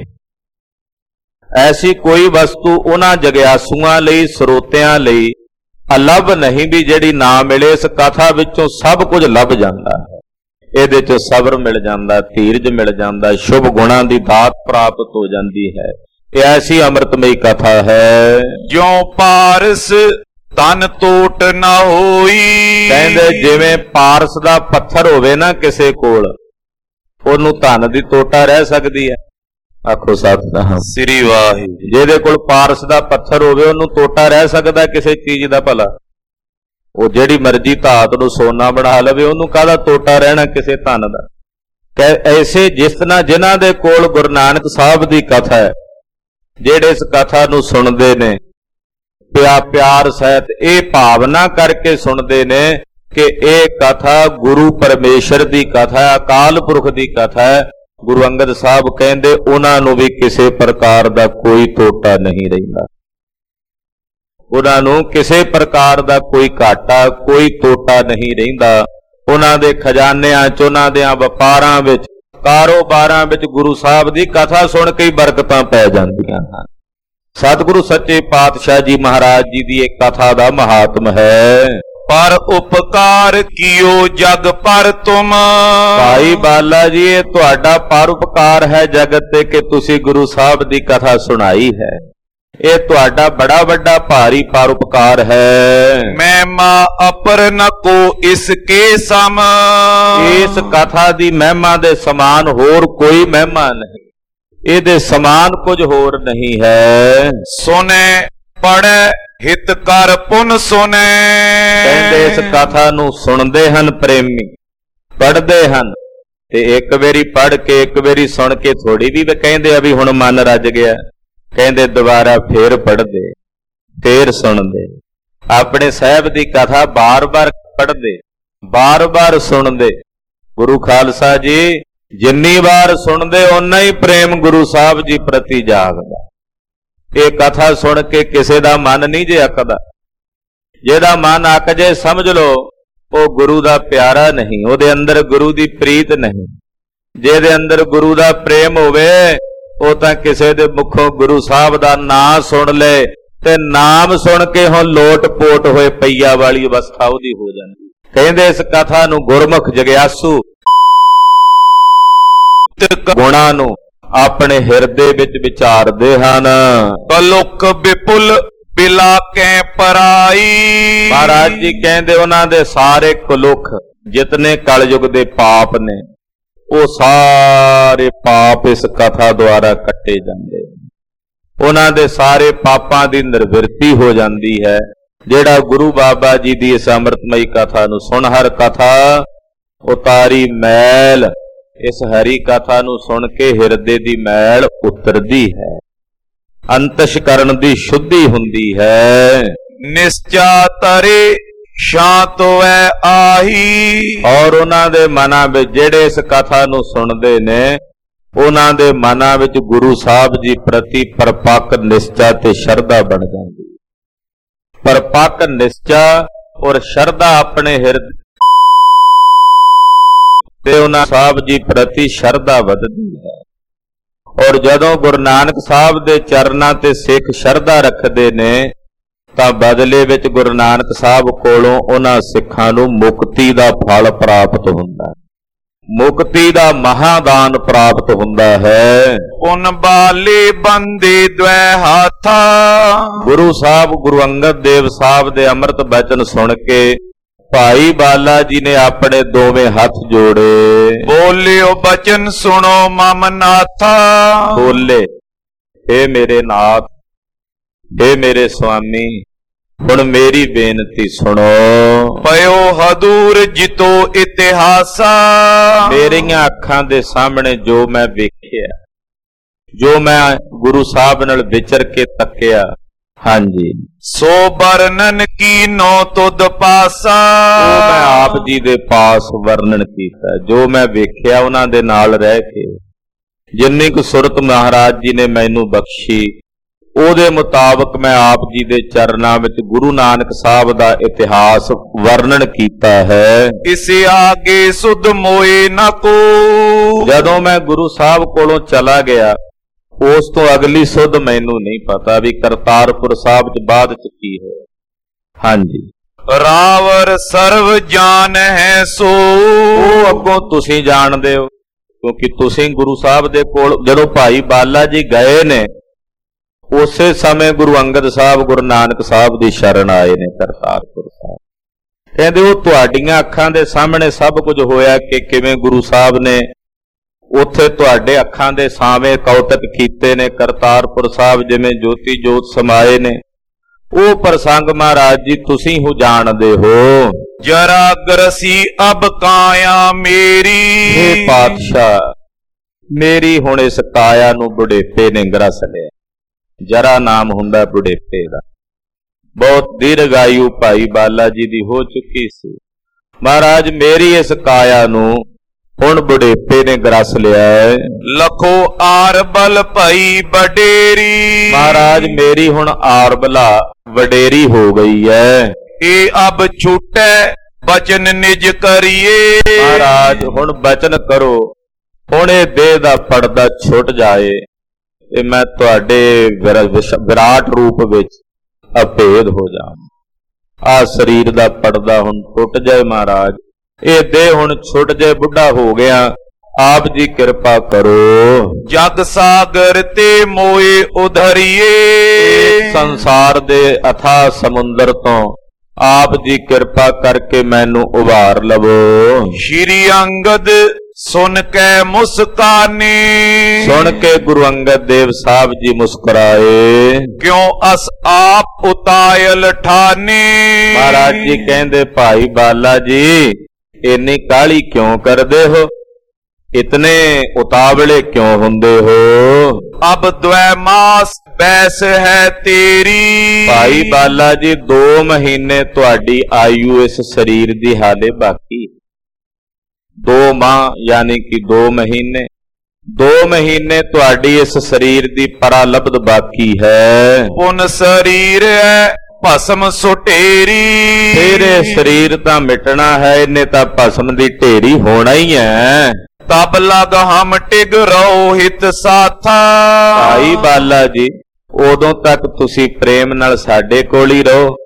ਐਸੀ ਕੋਈ ਵਸਤੂ ਉਹਨਾਂ ਜਗਿਆਸੂਆਂ ਲਈ ਸਰੋਤਿਆਂ ਲਈ ਅਲੱਭ ਨਹੀਂ ਵੀ ਜਿਹੜੀ ਨਾ ਮਿਲੇ। ਇਸ ਕਥਾ ਵਿੱਚੋਂ ਸਭ ਕੁਝ ਲੱਭ ਜਾਂਦਾ ਹੈ। ਇਹਦੇ ਚ ਸਬਰ ਮਿਲ ਜਾਂਦਾ, ਧੀਰਜ ਮਿਲ ਜਾਂਦਾ, ਸ਼ੁਭ ਗੁਣਾਂ ਦੀ ਦਾਤ ਪ੍ਰਾਪਤ ਹੋ ਜਾਂਦੀ ਹੈ। ਇਹ ਐਸੀ ਅੰਮ੍ਰਿਤਮਈ ਕਥਾ ਹੈ। ਜਿਉ ਪਾਰਸ ਤਨ ਟੋਟ ਨਾ ਹੋਈ, ਕਹਿੰਦੇ ਜਿਵੇਂ ਪਾਰਸ ਦਾ ਪੱਥਰ ਹੋਵੇ ਨਾ ਕਿਸੇ ਕੋਲ, ਉਹਨੂੰ ਧਨ ਦੀ ਟੋਟਾ ਰਹਿ ਸਕਦੀ ਹੈ। ਆਖੋ ਸਤਿਨਾਮ ਸ੍ਰੀ ਵਾਹਿਗੁਰੂ। ਜਿਹਦੇ ਕੋਲ ਪਾਰਸ ਦਾ ਪੱਥਰ ਹੋਵੇ ਉਹਨੂੰ ਟੋਟਾ ਰਹਿ ਸਕਦਾ ਕਿਸੇ ਚੀਜ਼ ਦਾ? ਭਲਾ ਉਹ ਜਿਹੜੀ ਮਰਜ਼ੀ ਧਾਤ ਨੂੰ ਸੋਨਾ ਬਣਾ ਲਵੇ, ਉਹਨੂੰ ਕਾਹਦਾ ਟੋਟਾ ਰਹਿਣਾ ਕਿਸੇ ਧਨ ਦਾ? ਐਸੇ ਜਿਸ ਤਰ੍ਹਾਂ ਜਿਨ੍ਹਾਂ ਦੇ ਕੋਲ ਗੁਰੂ ਨਾਨਕ ਸਾਹਿਬ ਦੀ ਕਥਾ ਹੈ, ਜਿਹੜੇ ਇਸ ਕਥਾ ਨੂੰ ਸੁਣਦੇ ਨੇ ਪਿਆ ਪਿਆਰ ਸਹਿਤ ਇਹ ਭਾਵਨਾ ਕਰਕੇ ਸੁਣਦੇ ਨੇ ਕਿ ਇਹ ਕਥਾ ਗੁਰੂ ਪਰਮੇਸ਼ਰ ਦੀ ਕਥਾ ਹੈ, ਅਕਾਲ ਪੁਰਖ ਦੀ ਕਥਾ ਹੈ। ਗੁਰੂ ਅੰਗਦ ਸਾਹਿਬ ਕਹਿੰਦੇ ਉਹਨਾਂ ਨੂੰ ਵੀ ਕਿਸੇ ਪ੍ਰਕਾਰ ਦਾ ਕੋਈ ਟੋਟਾ ਨਹੀਂ ਰਹਿੰਦਾ। ਉਹਨਾਂ ਨੂੰ ਕਿਸੇ ਪ੍ਰਕਾਰ ਦਾ ਕੋਈ ਘਾਟਾ, ਕੋਈ ਟੋਟਾ ਨਹੀਂ ਰਹਿੰਦਾ। ਉਹਨਾਂ ਦੇ ਖਜ਼ਾਨਿਆਂ ਚ, ਉਹਨਾਂ ਦੇ ਵਪਾਰਾਂ ਵਿੱਚ, ਕਾਰੋਬਾਰਾਂ ਵਿੱਚ ਗੁਰੂ ਸਾਹਿਬ ਦੀ ਕਥਾ ਸੁਣ ਕੇ ਹੀ ਬਰਕਤਾਂ ਪੈ ਜਾਂਦੀਆਂ ਹਨ। ਸਤਿਗੁਰੂ ਸੱਚੇ ਪਾਤਸ਼ਾਹ ਜੀ ਮਹਾਰਾਜ ਜੀ ਦੀ ਇੱਕ ਕਥਾ ਦਾ ਮਹਾਤਮ ਹੈ। ਪਰ ਉਪਕਾਰ ਕੀਓ ਜਗ ਪਰ ਤੁਮ, ਭਾਈ ਬਾਲਾ ਜੀ ਇਹ ਤੁਹਾਡਾ ਪਰਉਪਕਾਰ ਹੈ ਜਗਤ ਤੇ ਕਿ ਤੁਸੀਂ ਗੁਰੂ ਸਾਹਿਬ ਦੀ ਕਥਾ ਸੁਣਾਈ ਹੈ। ਇਹ ਤੁਹਾਡਾ ਬੜਾ ਵੱਡਾ ਭਾਰੀ ਪਰਉਪਕਾਰ ਹੈ। ਮਹਿਮਾ ਅਪਰ ਨ ਕੋ ਇਸ ਕੇ ਸਮ, ਇਸ ਕਥਾ ਦੀ ਮਹਿਮਾ ਦੇ ਸਮਾਨ ਹੋਰ ਕੋਈ ਮਹਿਮਾ ਨਹੀਂ। ਇਹਦੇ ਸਮਾਨ ਕੁਝ ਹੋਰ ਨਹੀਂ ਹੈ। ਸੁਨੇ ਪੜ੍ਹੈ ਹਿਤ ਕਰ ਪੁਨ ਸੁਨੇ, ਕਹਿੰਦੇ ਇਸ ਕਥਾ ਨੂੰ ਸੁਣਦੇ ਹਨ ਪ੍ਰੇਮੀ, ਪੜ੍ਹਦੇ ਹਨ ਤੇ ਇੱਕ ਵਾਰੀ ਪੜ੍ਹ ਕੇ ਇੱਕ ਵਾਰੀ ਸੁਣ ਕੇ ਥੋੜੀ ਵੀ ਕਹਿੰਦੇ ਆ ਵੀ ਹੁਣ ਮਨ ਰੱਜ ਗਿਆ। ਕਹਿੰਦੇ ਦੁਬਾਰਾ ਫੇਰ ਪੜ੍ਹਦੇ, ਫੇਰ ਸੁਣਦੇ, ਆਪਣੇ ਸਾਹਿਬ ਦੀ ਕਥਾ ਬਾਰ-ਬਾਰ ਪੜ੍ਹਦੇ, ਬਾਰ-ਬਾਰ ਸੁਣਦੇ। ਗੁਰੂ ਖਾਲਸਾ ਜੀ ਜਿੰਨੀ ਵਾਰ ਸੁਣਦੇ ਓਨਾ ਹੀ ਪ੍ਰੇਮ ਗੁਰੂ ਸਾਹਿਬ ਜੀ ਪ੍ਰਤੀ ਜਾਗਦਾ। ਇਹ ਕਥਾ ਸੁਣ ਕੇ ਕਿਸੇ ਦਾ ਮਨ ਨਹੀਂ ਜੇ ਅੱਕਦਾ। ਜਿਹਦਾ ਮਨ ਅੱਕ ਜੇ ਸਮਝ ਲਓ ਉਹ ਗੁਰੂ ਦਾ ਪਿਆਰਾ ਨਹੀਂ, ਉਹਦੇ ਅੰਦਰ ਗੁਰੂ ਦੀ ਪ੍ਰੀਤ ਨਹੀਂ। ਜਿਹਦੇ ਅੰਦਰ ਗੁਰੂ ਦਾ ਪ੍ਰੇਮ ਹੋਵੇ ਉਹ ਤਾਂ ਕਿਸੇ ਦੇ ਮੁਖੋਂ ਗੁਰੂ ਸਾਹਿਬ ਦਾ ਨਾਂ ਸੁਣ ਲੈ ਤੇ ਨਾਮ ਸੁਣ ਕੇ ਹੁਣ ਲੋਟ ਪੋਟ ਹੋਏ ਪਈਆ ਵਾਲੀ ਅਵਸਥਾ ਉਹਦੀ ਹੋ ਜਾਂਦੀ। ਕਹਿੰਦੇ ਇਸ ਕਥਾ ਨੂੰ ਗੁਰਮੁਖ ਜਗਿਆਸੂ ਗੁਣਾਂ ਨੂੰ ਆਪਣੇ ਹਿਰਦੇ ਵਿੱਚ ਵਿਚਾਰਦੇ ਹਨ। ਕਲੁਕ ਵਿਪੁਲ ਬਿਲਾ ਕੈ ਪਰਾਈ, ਮਹਾਰਾਜ ਜੀ ਕਹਿੰਦੇ ਉਹਨਾਂ ਦੇ ਸਾਰੇ ਕਲੁਖ ਜਿਤਨੇ ਕਲਯੁਗ ਦੇ ਪਾਪ ਨੇ ਉਹ ਸਾਰੇ ਪਾਪ ਇਸ ਕਥਾ ਦੁਆਰਾ ਕੱਟੇ ਜਾਂਦੇ। ਉਹਨਾਂ ਦੇ ਸਾਰੇ ਪਾਪਾਂ ਦੀ ਨਿਵਰਤੀ ਹੋ ਜਾਂਦੀ ਹੈ। ਜਿਹੜਾ ਗੁਰੂ ਬਾਬਾ ਜੀ ਦੀ ਇਸ ਅੰਮ੍ਰਿਤਮਈ ਕਥਾ ਨੂੰ ਸੁਣ, ਹਰ ਕਥਾ ਉਤਾਰੀ ਮੈਲ, ਇਸ ਹਰੀ ਕਥਾ ਨੂੰ ਸੁਣ ਕੇ ਹਿਰਦੇ ਦੀ ਮੈਲ ਉਤਰਦੀ ਹੈ, ਅੰਤਸ਼ਕਰਨ ਦੀ ਸ਼ੁੱਧੀ ਹੁੰਦੀ ਹੈ। ਨਿਸ਼ਚਾ ਤਰੇ ਸ਼ਾਂਤ ਹੋਏ ਆਹੀ, ਔਰ ਉਹਨਾਂ ਦੇ ਮਨਾਂ ਵਿੱਚ ਜਿਹੜੇ ਇਸ ਕਥਾ ਨੂੰ ਸੁਣਦੇ ਨੇ ਉਹਨਾਂ ਦੇ ਮਨਾਂ ਵਿੱਚ ਗੁਰੂ ਸਾਹਿਬ ਜੀ ਪ੍ਰਤੀ ਪਰਪੱਕ ਨਿਸ਼ਚਾ ਤੇ ਸ਼ਰਧਾ ਬਣ ਜਾਂਦੀ। ਪਰਪੱਕ ਨਿਸ਼ਚਾ ਔਰ ਸ਼ਰਧਾ ਆਪਣੇ ਹਿਰਦੇ ਤੇ ਉਹਨਾਂ ਸਾਹਿਬ ਜੀ ਪ੍ਰਤੀ ਸ਼ਰਧਾ ਵਧਦੀ ਹੈ। ਔਰ ਜਦੋਂ ਗੁਰੂ ਨਾਨਕ ਸਾਹਿਬ ਦੇ ਚਰਨਾਂ ਤੇ ਸਿੱਖ ਸ਼ਰਧਾ ਰੱਖਦੇ ਨੇ ਤਾਂ ਬਦਲੇ ਵਿੱਚ ਗੁਰੂ ਨਾਨਕ ਸਾਹਿਬ ਕੋਲੋਂ ਉਹਨਾਂ ਸਿੱਖਾਂ ਨੂੰ ਮੁਕਤੀ ਦਾ ਫਲ ਪ੍ਰਾਪਤ ਹੁੰਦਾ, ਮੁਕਤੀ ਦਾ ਮਹਾਦਾਨ ਪ੍ਰਾਪਤ ਹੁੰਦਾ ਹੈ। ਪੁਨ ਬਾਲੇ ਬੰਦੇ ਦ્વੈ ਹਾਥਾ, ਗੁਰੂ ਸਾਹਿਬ ਗੁਰੂ ਅੰਗਦ ਦੇਵ ਸਾਹਿਬ ਦੇ ਅੰਮ੍ਰਿਤ ਬਚਨ ਸੁਣ ਕੇ ਭਾਈ ਬਾਲਾ ਜੀ ਨੇ ਆਪਣੇ ਦੋਵੇਂ ਹੱਥ ਜੋੜੇ। ਬੋਲਿਓ ਬਚਨ ਸੁਣੋ ਮਮ ਨਾਥਾ, ਬੋਲੇ ਹੇ ਮੇਰੇ ਨਾਥ, ਹੇ ਮੇਰੇ ਸੁਆਮੀ, ਹੁਣ ਮੇਰੀ ਬੇਨਤੀ ਸੁਣੋ। ਪਇਓ ਹਦੂਰ ਜਿਤੋ ਇਤਿਹਾਸਾ, ਮੇਰੀਆਂ ਅੱਖਾਂ ਦੇ ਸਾਹਮਣੇ ਜੋ ਮੈਂ ਵੇਖਿਆ, ਜੋ ਮੈਂ ਗੁਰੂ ਸਾਹਿਬ ਨਾਲ ਵਿਚਰ ਕੇ ਤੱਕਿਆ, ਹਾਂਜੀ, ਸੋ ਵਰਣਨ ਕੀਨੋ ਤੁਧ ਪਾਸਾ। ਉਹ ਮੈਂ ਆਪ ਜੀ ਦੇ ਪਾਸ ਵਰਣਨ ਕੀਤਾ, ਜੋ ਮੈਂ ਵੇਖਿਆ ਉਹਨਾਂ ਦੇ ਨਾਲ ਰਹਿ ਕੇ, ਜਿੰਨੀ ਕੁ ਸੁਰਤ ਮਹਾਰਾਜ ਜੀ ਨੇ ਮੈਨੂੰ ਬਖਸ਼ੀ, ਉਹਦੇ ਮੁਤਾਬਕ ਮੈਂ ਆਪ ਜੀ ਦੇ ਚਰਨਾਂ ਵਿੱਚ ਗੁਰੂ ਨਾਨਕ ਸਾਹਿਬ ਦਾ ਇਤਿਹਾਸ ਵਰਣਨ ਕੀਤਾ ਹੈ। ਇਸੇ ਆਗੇ ਸੁਧ ਮੋਏ ਨਾ ਕੋ। ਜਦੋਂ ਮੈਂ ਗੁਰੂ ਸਾਹਿਬ ਕੋਲੋਂ ਚਲਾ ਗਿਆ, ਉਸ ਤੋਂ ਅਗਲੀ ਸੁਧ ਮੈਨੂੰ ਨਹੀਂ ਪਤਾ ਵੀ ਕਰਤਾਰਪੁਰ ਸਾਹਿਬ ਚ ਬਾਅਦ ਚ ਕੀ ਹੈ। ਹਾਂਜੀ, ਰਾਵਰ ਸਰਵ ਜਾਣ ਹੈ ਸੋ। ਉਹ ਅੱਗੋਂ ਤੁਸੀਂ ਜਾਣਦੇ ਹੋ, ਕਿਉਂਕਿ ਤੁਸੀਂ ਗੁਰੂ ਸਾਹਿਬ ਦੇ ਕੋਲ ਜਦੋਂ ਭਾਈ ਬਾਲਾ ਜੀ ਗਏ ਨੇ, ਉਸੇ ਸਮੇਂ ਗੁਰੂ ਅੰਗਦ ਸਾਹਿਬ ਗੁਰੂ ਨਾਨਕ ਸਾਹਿਬ ਦੀ ਸ਼ਰਨ ਆਏ ਨੇ ਕਰਤਾਰਪੁਰ ਸਾਹਿਬ। ਕਹਿੰਦੇ ਉਹ ਤੁਹਾਡੀਆਂ ਅੱਖਾਂ ਦੇ ਸਾਹਮਣੇ ਸਭ ਕੁਝ ਹੋਇਆ ਕਿ ਕਿਵੇਂ ਗੁਰੂ ਸਾਹਿਬ ਨੇ ਉੱਥੇ ਤੁਹਾਡੇ ਅੱਖਾਂ ਦੇ ਸਾਹਮਣੇ ਕੌਤਕ ਕੀਤੇ ਨੇ। ਕਰਤਾਰਪੁਰ ਸਾਹਿਬ ਜਿਵੇਂ ਜੋਤੀ ਜੋਤ ਸਮਾਏ ਨੇ, ਉਹ ਪ੍ਰਸੰਗ ਮਹਾਰਾਜ ਜੀ ਤੁਸੀਂ ਹੋ ਜਾਣਦੇ ਹੋ। ਜਰਾ ਗਰਸੀ ਅਬ ਕਾਇਆ ਮੇਰੀ। ਇਹ ਪਾਤਸ਼ਾਹ, ਮੇਰੀ ਹੁਣ ਇਸ ਕਾਇਆ ਨੂੰ ਬੁਢੇਪੇ ਨੇ ਗਰਸ ਲਿਆ। ਜਰਾ ਨਾਮ ਹੁੰਦਾ ਬੁਢੇਪੇ ਦਾ। ਬਹੁਤ ਦੀਰਘਾਯੂ ਭਾਈ ਬਾਲਾ ਜੀ ਦੀ ਹੋ ਚੁੱਕੀ ਸੀ। ਮਹਾਰਾਜ ਮੇਰੀ ਇਸ ਕਾਇਆ ਨੂੰ ਹੁਣ ਬੁਢੇਪੇ ਨੇ ਗਰਸ ਲਿਆ ਹੈ। ਲਖੋ ਆਰਬਲ ਭਈ ਵਡੇਰੀ। ਮਹਾਰਾਜ ਮੇਰੀ ਹੁਣ ਆਰਬਲਾ ਵਡੇਰੀ ਹੋ ਗਈ ਹੈ। ਇਹ ਅਬ ਛੂਟੈ ਬਚਨ ਨਿਜ ਕਰੀਏ। ਮਹਾਰਾਜ ਹੁਣ ਬਚਨ ਕਰੋ, ਹੁਣ ਇਹ ਦੇਹ ਦਾ ਪਰਦਾ ਛੁੱਟ ਜਾਏ ਤੇ ਮੈਂ ਤੁਹਾਡੇ ਵਿਰਾਟ ਰੂਪ ਵਿੱਚ ਅਭੇਦ ਹੋ ਜਾਵਾਂ। ਆਹ ਸਰੀਰ ਦਾ ਪਰਦਾ ਹੁਣ ਟੁੱਟ ਜਾਏ ਮਹਾਰਾਜ, ਇਹ ਦੇਹ ਹੁਣ ਛੁੱਟ ਜਾਏ, ਬੁੱਢਾ ਹੋ ਗਿਆ, ਆਪ ਜੀ ਕਿਰਪਾ ਕਰੋ। ਜਗ ਸਾਗਰ ਤੇ ਮੋਏ ਉਧਰੀਏ। ਸੰਸਾਰ ਦੇ ਅਥਾਹ ਸਮੁੰਦਰ ਤੋਂ ਆਪ ਜੀ ਕਿਰਪਾ ਕਰਕੇ ਮੈਨੂੰ ਉਭਾਰ ਲਵੋ। ਸ਼੍ਰੀ ਅੰਗਦ ਸੁਨ ਕੇ ਮੁਸਕਾਨੇ। ਸੁਣ ਕੇ ਗੁਰੂ ਅੰਗਦ ਦੇਵ ਸਾਹਿਬ ਜੀ ਮੁਸਕਰਾਏ। ਕਿਉਂ ਅਸ ਆਪ ਉਤਾਇਲ ਠਾਨੇ। ਮਹਾਰਾਜ ਜੀ ਕਹਿੰਦੇ ਭਾਈ ਬਾਲਾ ਜੀ ਇੰਨੀ ਕਾਹਲੀ ਕਿਉਂ ਕਰਦੇ ਹੋ, ਇਤਨੇ ਉਤਾਵਲੇ ਕਿਉਂ ਹੁੰਦੇ ਹੋ। ਅਬ ਦਵੈ ਮਾਸ ਬੈਸ ਹੈ ਤੇਰੀ। ਭਾਈ ਬਾਲਾ ਜੀ ਦੋ ਮਹੀਨੇ ਤੁਹਾਡੀ ਆਯੂ ਇਸ ਸਰੀਰ ਦੀ ਹਾਲੇ ਬਾਕੀ। ਦੋ ਮਾਹ ਯਾਨੀ ਕਿ ਦੋ ਮਹੀਨੇ, ਦੋ ਮਹੀਨੇ ਤੁਹਾਡੀ ਇਸ ਸਰੀਰ ਦੀ ਪਰਾਲਬਧ ਬਾਕੀ ਹੈ। ਪੁਨ ਸਰੀਰ ਹੈ ਭਸਮ ਸੁਟੇਰੀ। ਤੇਰੇ ਸਰੀਰ ਤਾਂ ਮਿਟਣਾ ਹੈ, ਇਹਨੇ ਤਾਂ ਭਸਮ ਦੀ ਢੇਰੀ ਹੋਣਾ ਹੀ ਹੈ। ਤਬ ਲਗ ਹਮ ਟਿਗ ਰਹੋ ਹਿਤ ਸਾਥਾ। ਭਾਈ ਬਾਲਾ ਜੀ ਉਦੋਂ ਤੱਕ ਤੁਸੀਂ ਪ੍ਰੇਮ ਨਾਲ ਸਾਡੇ ਕੋਲ ਹੀ ਰਹੋ।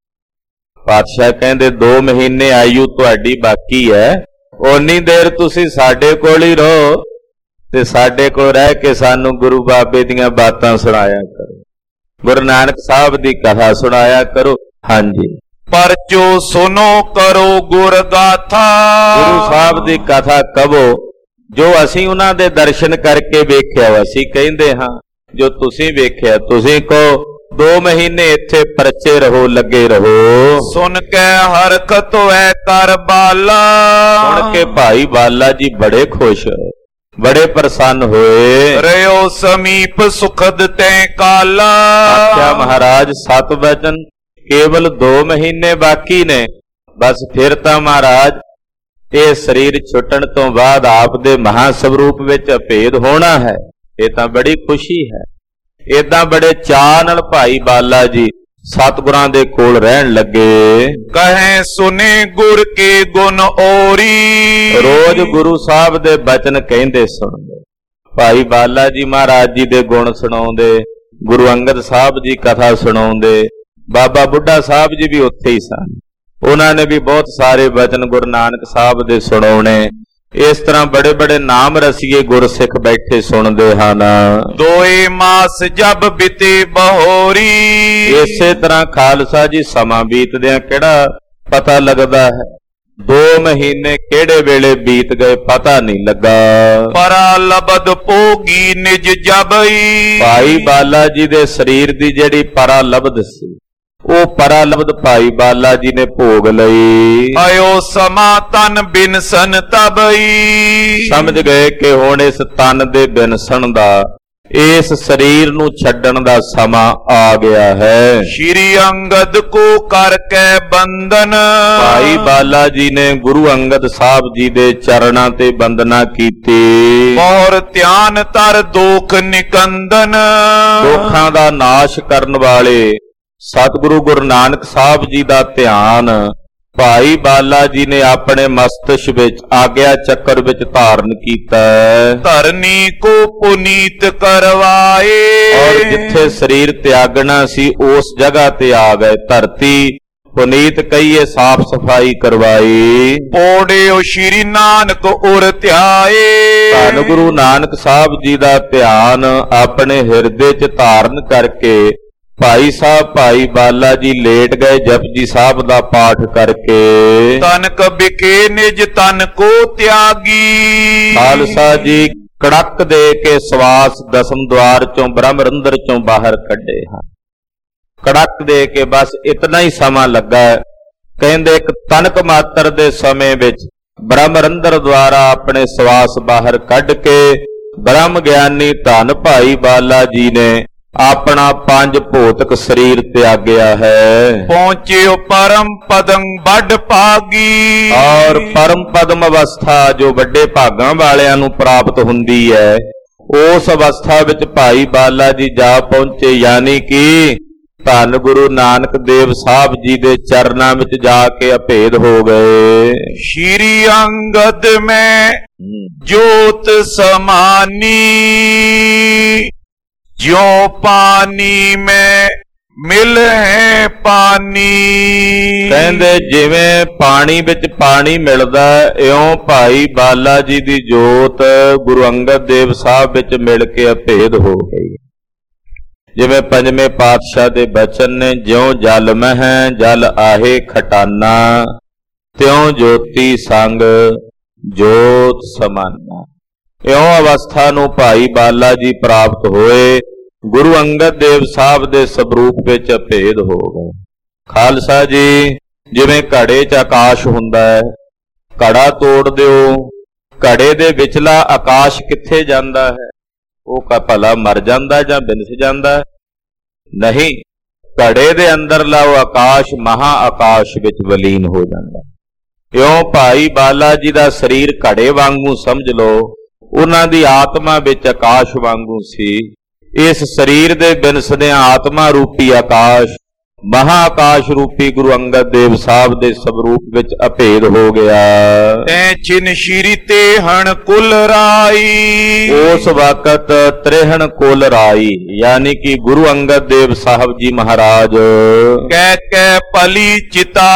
ਪਾਤਸ਼ਾਹ ਕਹਿੰਦੇ ਦੋ ਮਹੀਨੇ ਆਯੂ ਤੁਹਾਡੀ ਬਾਕੀ ਹੈ, ਓਨੀ ਦੇਰ ਤੁਸੀਂ ਸਾਡੇ ਕੋਲ ਹੀ ਰਹੋ ਤੇ ਸਾਡੇ ਕੋਲ ਰਹਿ ਕੇ ਸਾਨੂੰ ਗੁਰੂ ਬਾਬੇ ਦੀਆਂ ਬਾਤਾਂ ਸੁਣਾਇਆ ਕਰੋ, ਗੁਰੂ ਨਾਨਕ ਸਾਹਿਬ ਦੀ ਕਥਾ ਸੁਣਾਇਆ ਕਰੋ। ਹਾਂਜੀ, ਪਰ ਜੋ ਸੁਨੋ ਕਰੋ ਗੁਰ ਗਾਥਾ। ਗੁਰੂ ਸਾਹਿਬ ਦੀ ਕਥਾ ਕਹੋ, ਜੋ ਅਸੀਂ ਉਹਨਾਂ ਦੇ ਦਰਸ਼ਨ ਕਰਕੇ ਵੇਖਿਆ ਅਸੀਂ ਕਹਿੰਦੇ ਹਾਂ, ਜੋ ਤੁਸੀਂ ਵੇਖਿਆ ਤੁਸੀਂ ਕਹੋ। ਦੋ ਮਹੀਨੇ ਇੱਥੇ ਪਰਚੇ ਰਹੋ, ਲੱਗੇ ਰਹੋ। ਸੁਣ ਕੇ ਹਰਕਤ ਹੋਏ ਕਰ ਬਾਲਾ। ਸੁਣ ਕੇ ਭਾਈ ਬਾਲਾ ਜੀ ਬੜੇ ਖੁਸ਼, ਬੜੇ ਪ੍ਰਸੰਨ ਹੋਏ। ਰਿਓ ਸਮੀਪ ਸੁਖਦ ਤੈ ਕਾਲਾ। ਆਖਿਆ ਮਹਾਰਾਜ ਸਤ ਵਚਨ ਕੇਵਲ ਦੋ ਮਹੀਨੇ ਬਾਕੀ ਨੇ, ਬਸ ਫਿਰ ਤਾਂ ਮਹਾਰਾਜ ਇਹ ਸਰੀਰ ਛੁੱਟਣ ਤੋਂ ਬਾਅਦ ਆਪ ਦੇ ਮਹਾਸਵਰੂਪ ਵਿੱਚ ਅਭੇਦ ਹੋਣਾ ਹੈ। ਇਹ ਤਾਂ ਬੜੀ ਖੁਸ਼ੀ ਹੈ। ਏਦਾਂ ਬੜੇ ਚਾਅ ਨਾਲ ਭਾਈ ਬਾਲਾ ਜੀ ਸਤਿਗੁਰਾਂ ਦੇ ਕੋਲ ਰਹਿਣ ਲੱਗੇ। ਕਹੇ ਸੁਨੇ ਗੁਰ ਕੇ ਗੁਣ ਔਰੀ। ਰੋਜ਼ ਗੁਰੂ ਸਾਹਿਬ ਦੇ ਬਚਨ ਕਹਿੰਦੇ ਸੁਣਦੇ। ਭਾਈ ਬਾਲਾ ਜੀ ਮਹਾਰਾਜ ਜੀ ਦੇ ਗੁਣ ਸੁਣਾਉਂਦੇ, ਗੁਰੂ ਅੰਗਦ ਸਾਹਿਬ ਜੀ ਕਥਾ ਸੁਣਾਉਂਦੇ। ਬਾਬਾ ਬੁੱਢਾ ਸਾਹਿਬ ਜੀ ਵੀ ਉੱਥੇ ਹੀ ਸਨ, ਉਹਨਾਂ ਨੇ ਵੀ ਬਹੁਤ ਸਾਰੇ ਬਚਨ ਗੁਰੂ ਨਾਨਕ ਸਾਹਿਬ ਦੇ ਸੁਣਾਉਣੇ। ਇਸ ਤਰ੍ਹਾਂ ਬੜੇ ਬੜੇ ਨਾਮ ਰਸੀਏ ਗੁਰਸਿੱਖ ਬੈਠੇ ਸੁਣਦੇ ਹਨ। ਦੋਏ ਮਾਸ ਜਬ ਬਿਤੇ ਬਹੋਰੀ। ਇਸੇ ਤਰ੍ਹਾਂ ਖਾਲਸਾ ਜੀ ਸਮਾਂ ਬੀਤਦਿਆਂ ਕਿਹੜਾ ਪਤਾ ਲੱਗਦਾ ਹੈ, ਦੋ ਮਹੀਨੇ ਕਿਹੜੇ ਵੇਲੇ ਬੀਤ ਗਏ ਪਤਾ ਨਹੀਂ ਲੱਗਾ। ਪਰਾ ਲਬਦ ਪੋਗੀ ਨਿਜ ਜਬਈ। ਭਾਈ ਬਾਲਾ ਜੀ ਦੇ ਸਰੀਰ ਦੀ ਜਿਹੜੀ ਪਰਾ ਲਬਦ ਸੀ, ਉਹ ਪਰਾ ਲਬਦ ਭਾਈ ਬਾਲਾ ਜੀ ਨੇ ਭੋਗ ਲਈ। ਆਇਓ ਸਮਾ ਤਨ ਬਿਨਸਨ ਤਬਈ। ਸਮਝ ਗਏ ਕਿ ਹੁਣ ਇਸ ਤਨ ਦੇ ਬਿਨਸਣ ਦਾ ਇਸ ਸਰੀਰ ਨੂੰ ਛੱਡਣ ਦਾ ਸਮਾਂ ਆ ਗਿਆ ਹੈ। ਸ਼੍ਰੀ ਅੰਗਦ ਕੋ ਕਰ ਕੇ ਬੰਦਨ, ਭਾਈ ਬਾਲਾ ਜੀ ਨੇ ਗੁਰੂ ਅੰਗਦ ਸਾਹਿਬ ਜੀ ਦੇ ਚਰਨਾਂ ਤੇ ਬੰਦਨਾ ਕੀਤੀ। ਮੋਰ ਧਿਆਨ ਤਰ ਦੋਖ ਨਿਕੰਦਨ, ਦੋਖਾਂ ਦਾ ਨਾਸ਼ ਕਰਨ ਵਾਲੇ ਸਤਿਗੁਰੂ ਗੁਰੂ ਨਾਨਕ ਸਾਹਿਬ ਜੀ ਦਾ ਧਿਆਨ ਭਾਈ ਬਾਲਾ ਜੀ ਨੇ ਆਪਣੇ ਮਸਤਕ ਵਿੱਚ ਆਗਿਆ ਚੱਕਰ ਵਿੱਚ ਧਾਰਨ ਕੀਤਾ। ਧਰਨੀ ਕੋ ਪੁਨੀਤ ਕਰਵਾਏ, ਔਰ ਜਿੱਥੇ ਸਰੀਰ ਤਿਆਗਣਾ ਸੀ ਉਸ ਜਗ੍ਹਾ ਤੇ ਆ ਗਏ। ਧਰਤੀ ਪੁਨੀਤ ਕਹੀਏ ਸਾਫ ਸਫਾਈ ਕਰਵਾਈ। ਪੋੜਿਓ ਸ਼੍ਰੀ ਨਾਨਕ ਉਰ ਧਿਆਏ, ਧੰਨ ਗੁਰੂ ਨਾਨਕ ਸਾਹਿਬ ਜੀ ਦਾ ਧਿਆਨ ਆਪਣੇ ਹਿਰਦੇ 'ਚ ਧਾਰਨ ਕਰਕੇ ਭਾਈ ਸਾਹਿਬ ਭਾਈ ਬਾਲਾ ਜੀ ਲੇਟ ਗਏ ਜਪਜੀ ਸਾਹਿਬ ਦਾ ਪਾਠ ਕਰਕੇ। ਤਨਕ ਬਿਕੇ ਨਿਜ ਤਨ ਕੋ ਤਿਆਗੀ, ਖਾਲਸਾ ਜੀ ਕੜਕ ਦੇ ਕੇ ਸਵਾਸ ਦਸਮ ਦਵਾਰ ਚੋਂ ਬ੍ਰਹਮ ਰੰਧਰ ਚੋਂ ਬਾਹਰ ਕੱਢੇ ਹਨ। ਕੜਕ ਦੇ ਕੇ ਬਸ ਇਤਨਾ ਹੀ ਸਮਾਂ ਲੱਗਾ। ਕਹਿੰਦੇ ਇੱਕ ਤਨਕ ਮਾਤਰ ਦੇ ਸਮੇਂ ਵਿੱਚ ਬ੍ਰਹਮ ਰੰਧਰ ਦੁਆਰਾ ਆਪਣੇ ਸਵਾਸ ਬਾਹਰ ਕੱਢ ਕੇ ਬ੍ਰਹਮ ਗਿਆਨੀ ਧੰਨ ਭਾਈ ਬਾਲਾ ਜੀ ਨੇ ਆਪਣਾ ਪੰਜ ਭੌਤਿਕ ਸਰੀਰ ਤਿਆਗਿਆ ਹੈ। ਪਹੁੰਚਿਓ ਪਰਮ ਪਦੰ ਵੱਡ ਭਾਗੀ, ਔਰ ਪਰਮ ਪਦਮ ਅਵਸਥਾ ਜੋ ਵੱਡੇ ਭਾਗਾਂ ਵਾਲਿਆਂ ਨੂੰ ਪ੍ਰਾਪਤ ਹੁੰਦੀ ਹੈ, ਉਸ ਅਵਸਥਾ ਵਿੱਚ ਭਾਈ ਬਾਲਾ ਜੀ ਜਾ ਪਹੁੰਚੇ। ਯਾਨੀ ਕਿ ਧੰਨ ਗੁਰੂ ਨਾਨਕ ਦੇਵ ਸਾਹਿਬ ਜੀ ਦੇ ਚਰਨਾਂ ਵਿੱਚ ਜਾ ਕੇ ਅਭੇਦ ਹੋ ਗਏ। ਸ਼੍ਰੀ ਅੰਗਦ ਮੈਂ ਜੋਤ ਸਮਾਨੀ, ਜਿਉ ਪਾਣੀ ਮੈਂ ਮਿਲ ਹੈ ਪਾਣੀ। ਕਹਿੰਦੇ ਜਿਵੇਂ ਪਾਣੀ ਵਿੱਚ ਪਾਣੀ ਮਿਲਦਾ, ਇਉਂ ਭਾਈ ਬਾਲਾ ਜੀ ਦੀ ਜੋਤ ਗੁਰੂ ਅੰਗਦ ਦੇਵ ਸਾਹਿਬ ਵਿੱਚ ਮਿਲ ਕੇ ਅਭੇਦ ਹੋ ਗਈ। ਜਿਵੇਂ ਪੰਜਵੇਂ ਪਾਤਸ਼ਾਹ ਦੇ ਬਚਨ ਨੇ, ਜਿਉਂ ਜਲ ਮਹਿ ਜਲ ਆਹੇ ਖਟਾਨਾ, ਤਿਉਂ ਜੋਤੀ ਸੰਗ ਜੋਤ ਸਮਾਨਾ। ਇਉਂ ਅਵਸਥਾ ਨੂੰ ਭਾਈ ਬਾਲਾ ਜੀ ਪ੍ਰਾਪਤ ਹੋਏ, ਗੁਰੂ ਅੰਗਦ ਦੇਵ ਸਾਹਿਬ ਦੇ ਸਵਰੂਪ ਵਿੱਚ ਅਭੇਦ ਹੋ ਗਏ। ਖਾਲਸਾ ਜੀ ਜਿਵੇਂ ਘੜੇ 'ਚ ਆਕਾਸ਼ ਹੁੰਦਾ ਹੈ, ਘੜਾ ਤੋੜ ਦਿਓ, ਘੜੇ ਦੇ ਵਿਚਲਾ ਆਕਾਸ਼ ਕਿੱਥੇ ਜਾਂਦਾ ਹੈ? ਉਹ ਕਾ ਭਲਾ ਮਰ ਜਾਂਦਾ ਜਾਂ ਬਿਨਸ ਜਾਂਦਾ? ਨਹੀਂ, ਘੜੇ ਦੇ ਅੰਦਰਲਾ ਉਹ ਆਕਾਸ਼ ਮਹਾ ਆਕਾਸ਼ ਵਿੱਚ ਵਿਲੀਨ ਹੋ ਜਾਂਦਾ। ਇਉਂ ਭਾਈ ਬਾਲਾ ਜੀ ਦਾ ਸਰੀਰ ਘੜੇ ਵਾਂਗੂ ਸਮਝ ਲਓ, ਉਹਨਾਂ ਦੀ ਆਤਮਾ ਵਿੱਚ ਆਕਾਸ਼ ਵਾਂਗੂ ਸੀ। ਇਸ ਸਰੀਰ ਦੇ ਬਿਨਸਦਿਆਂ ਆਤਮਾ ਰੂਪੀ ਆਕਾਸ਼ ਮਹਾ ਆਕਾਸ਼ ਰੂਪੀ ਗੁਰੂ ਅੰਗਦ ਦੇਵ ਸਾਹਿਬ ਦੇ ਸਵਰੂਪ ਵਿੱਚ ਅਭੇਦ ਹੋ ਗਿਆ। ਤੈ ਛਿਨ ਸ਼੍ਰੀ ਤੇ ਹਣ ਕੁਲ ਰਾਈ, ਉਸ ਵਕਤ ਤ੍ਰਿਹਣ ਕੁਲ ਰਾਈ, ਯਾਨੀ ਕਿ ਗੁਰੂ ਅੰਗਦ ਦੇਵ ਸਾਹਿਬ ਜੀ ਮਹਾਰਾਜ ਕਹਿ ਕਹਿ ਭਲੀ ਚਿਤਾ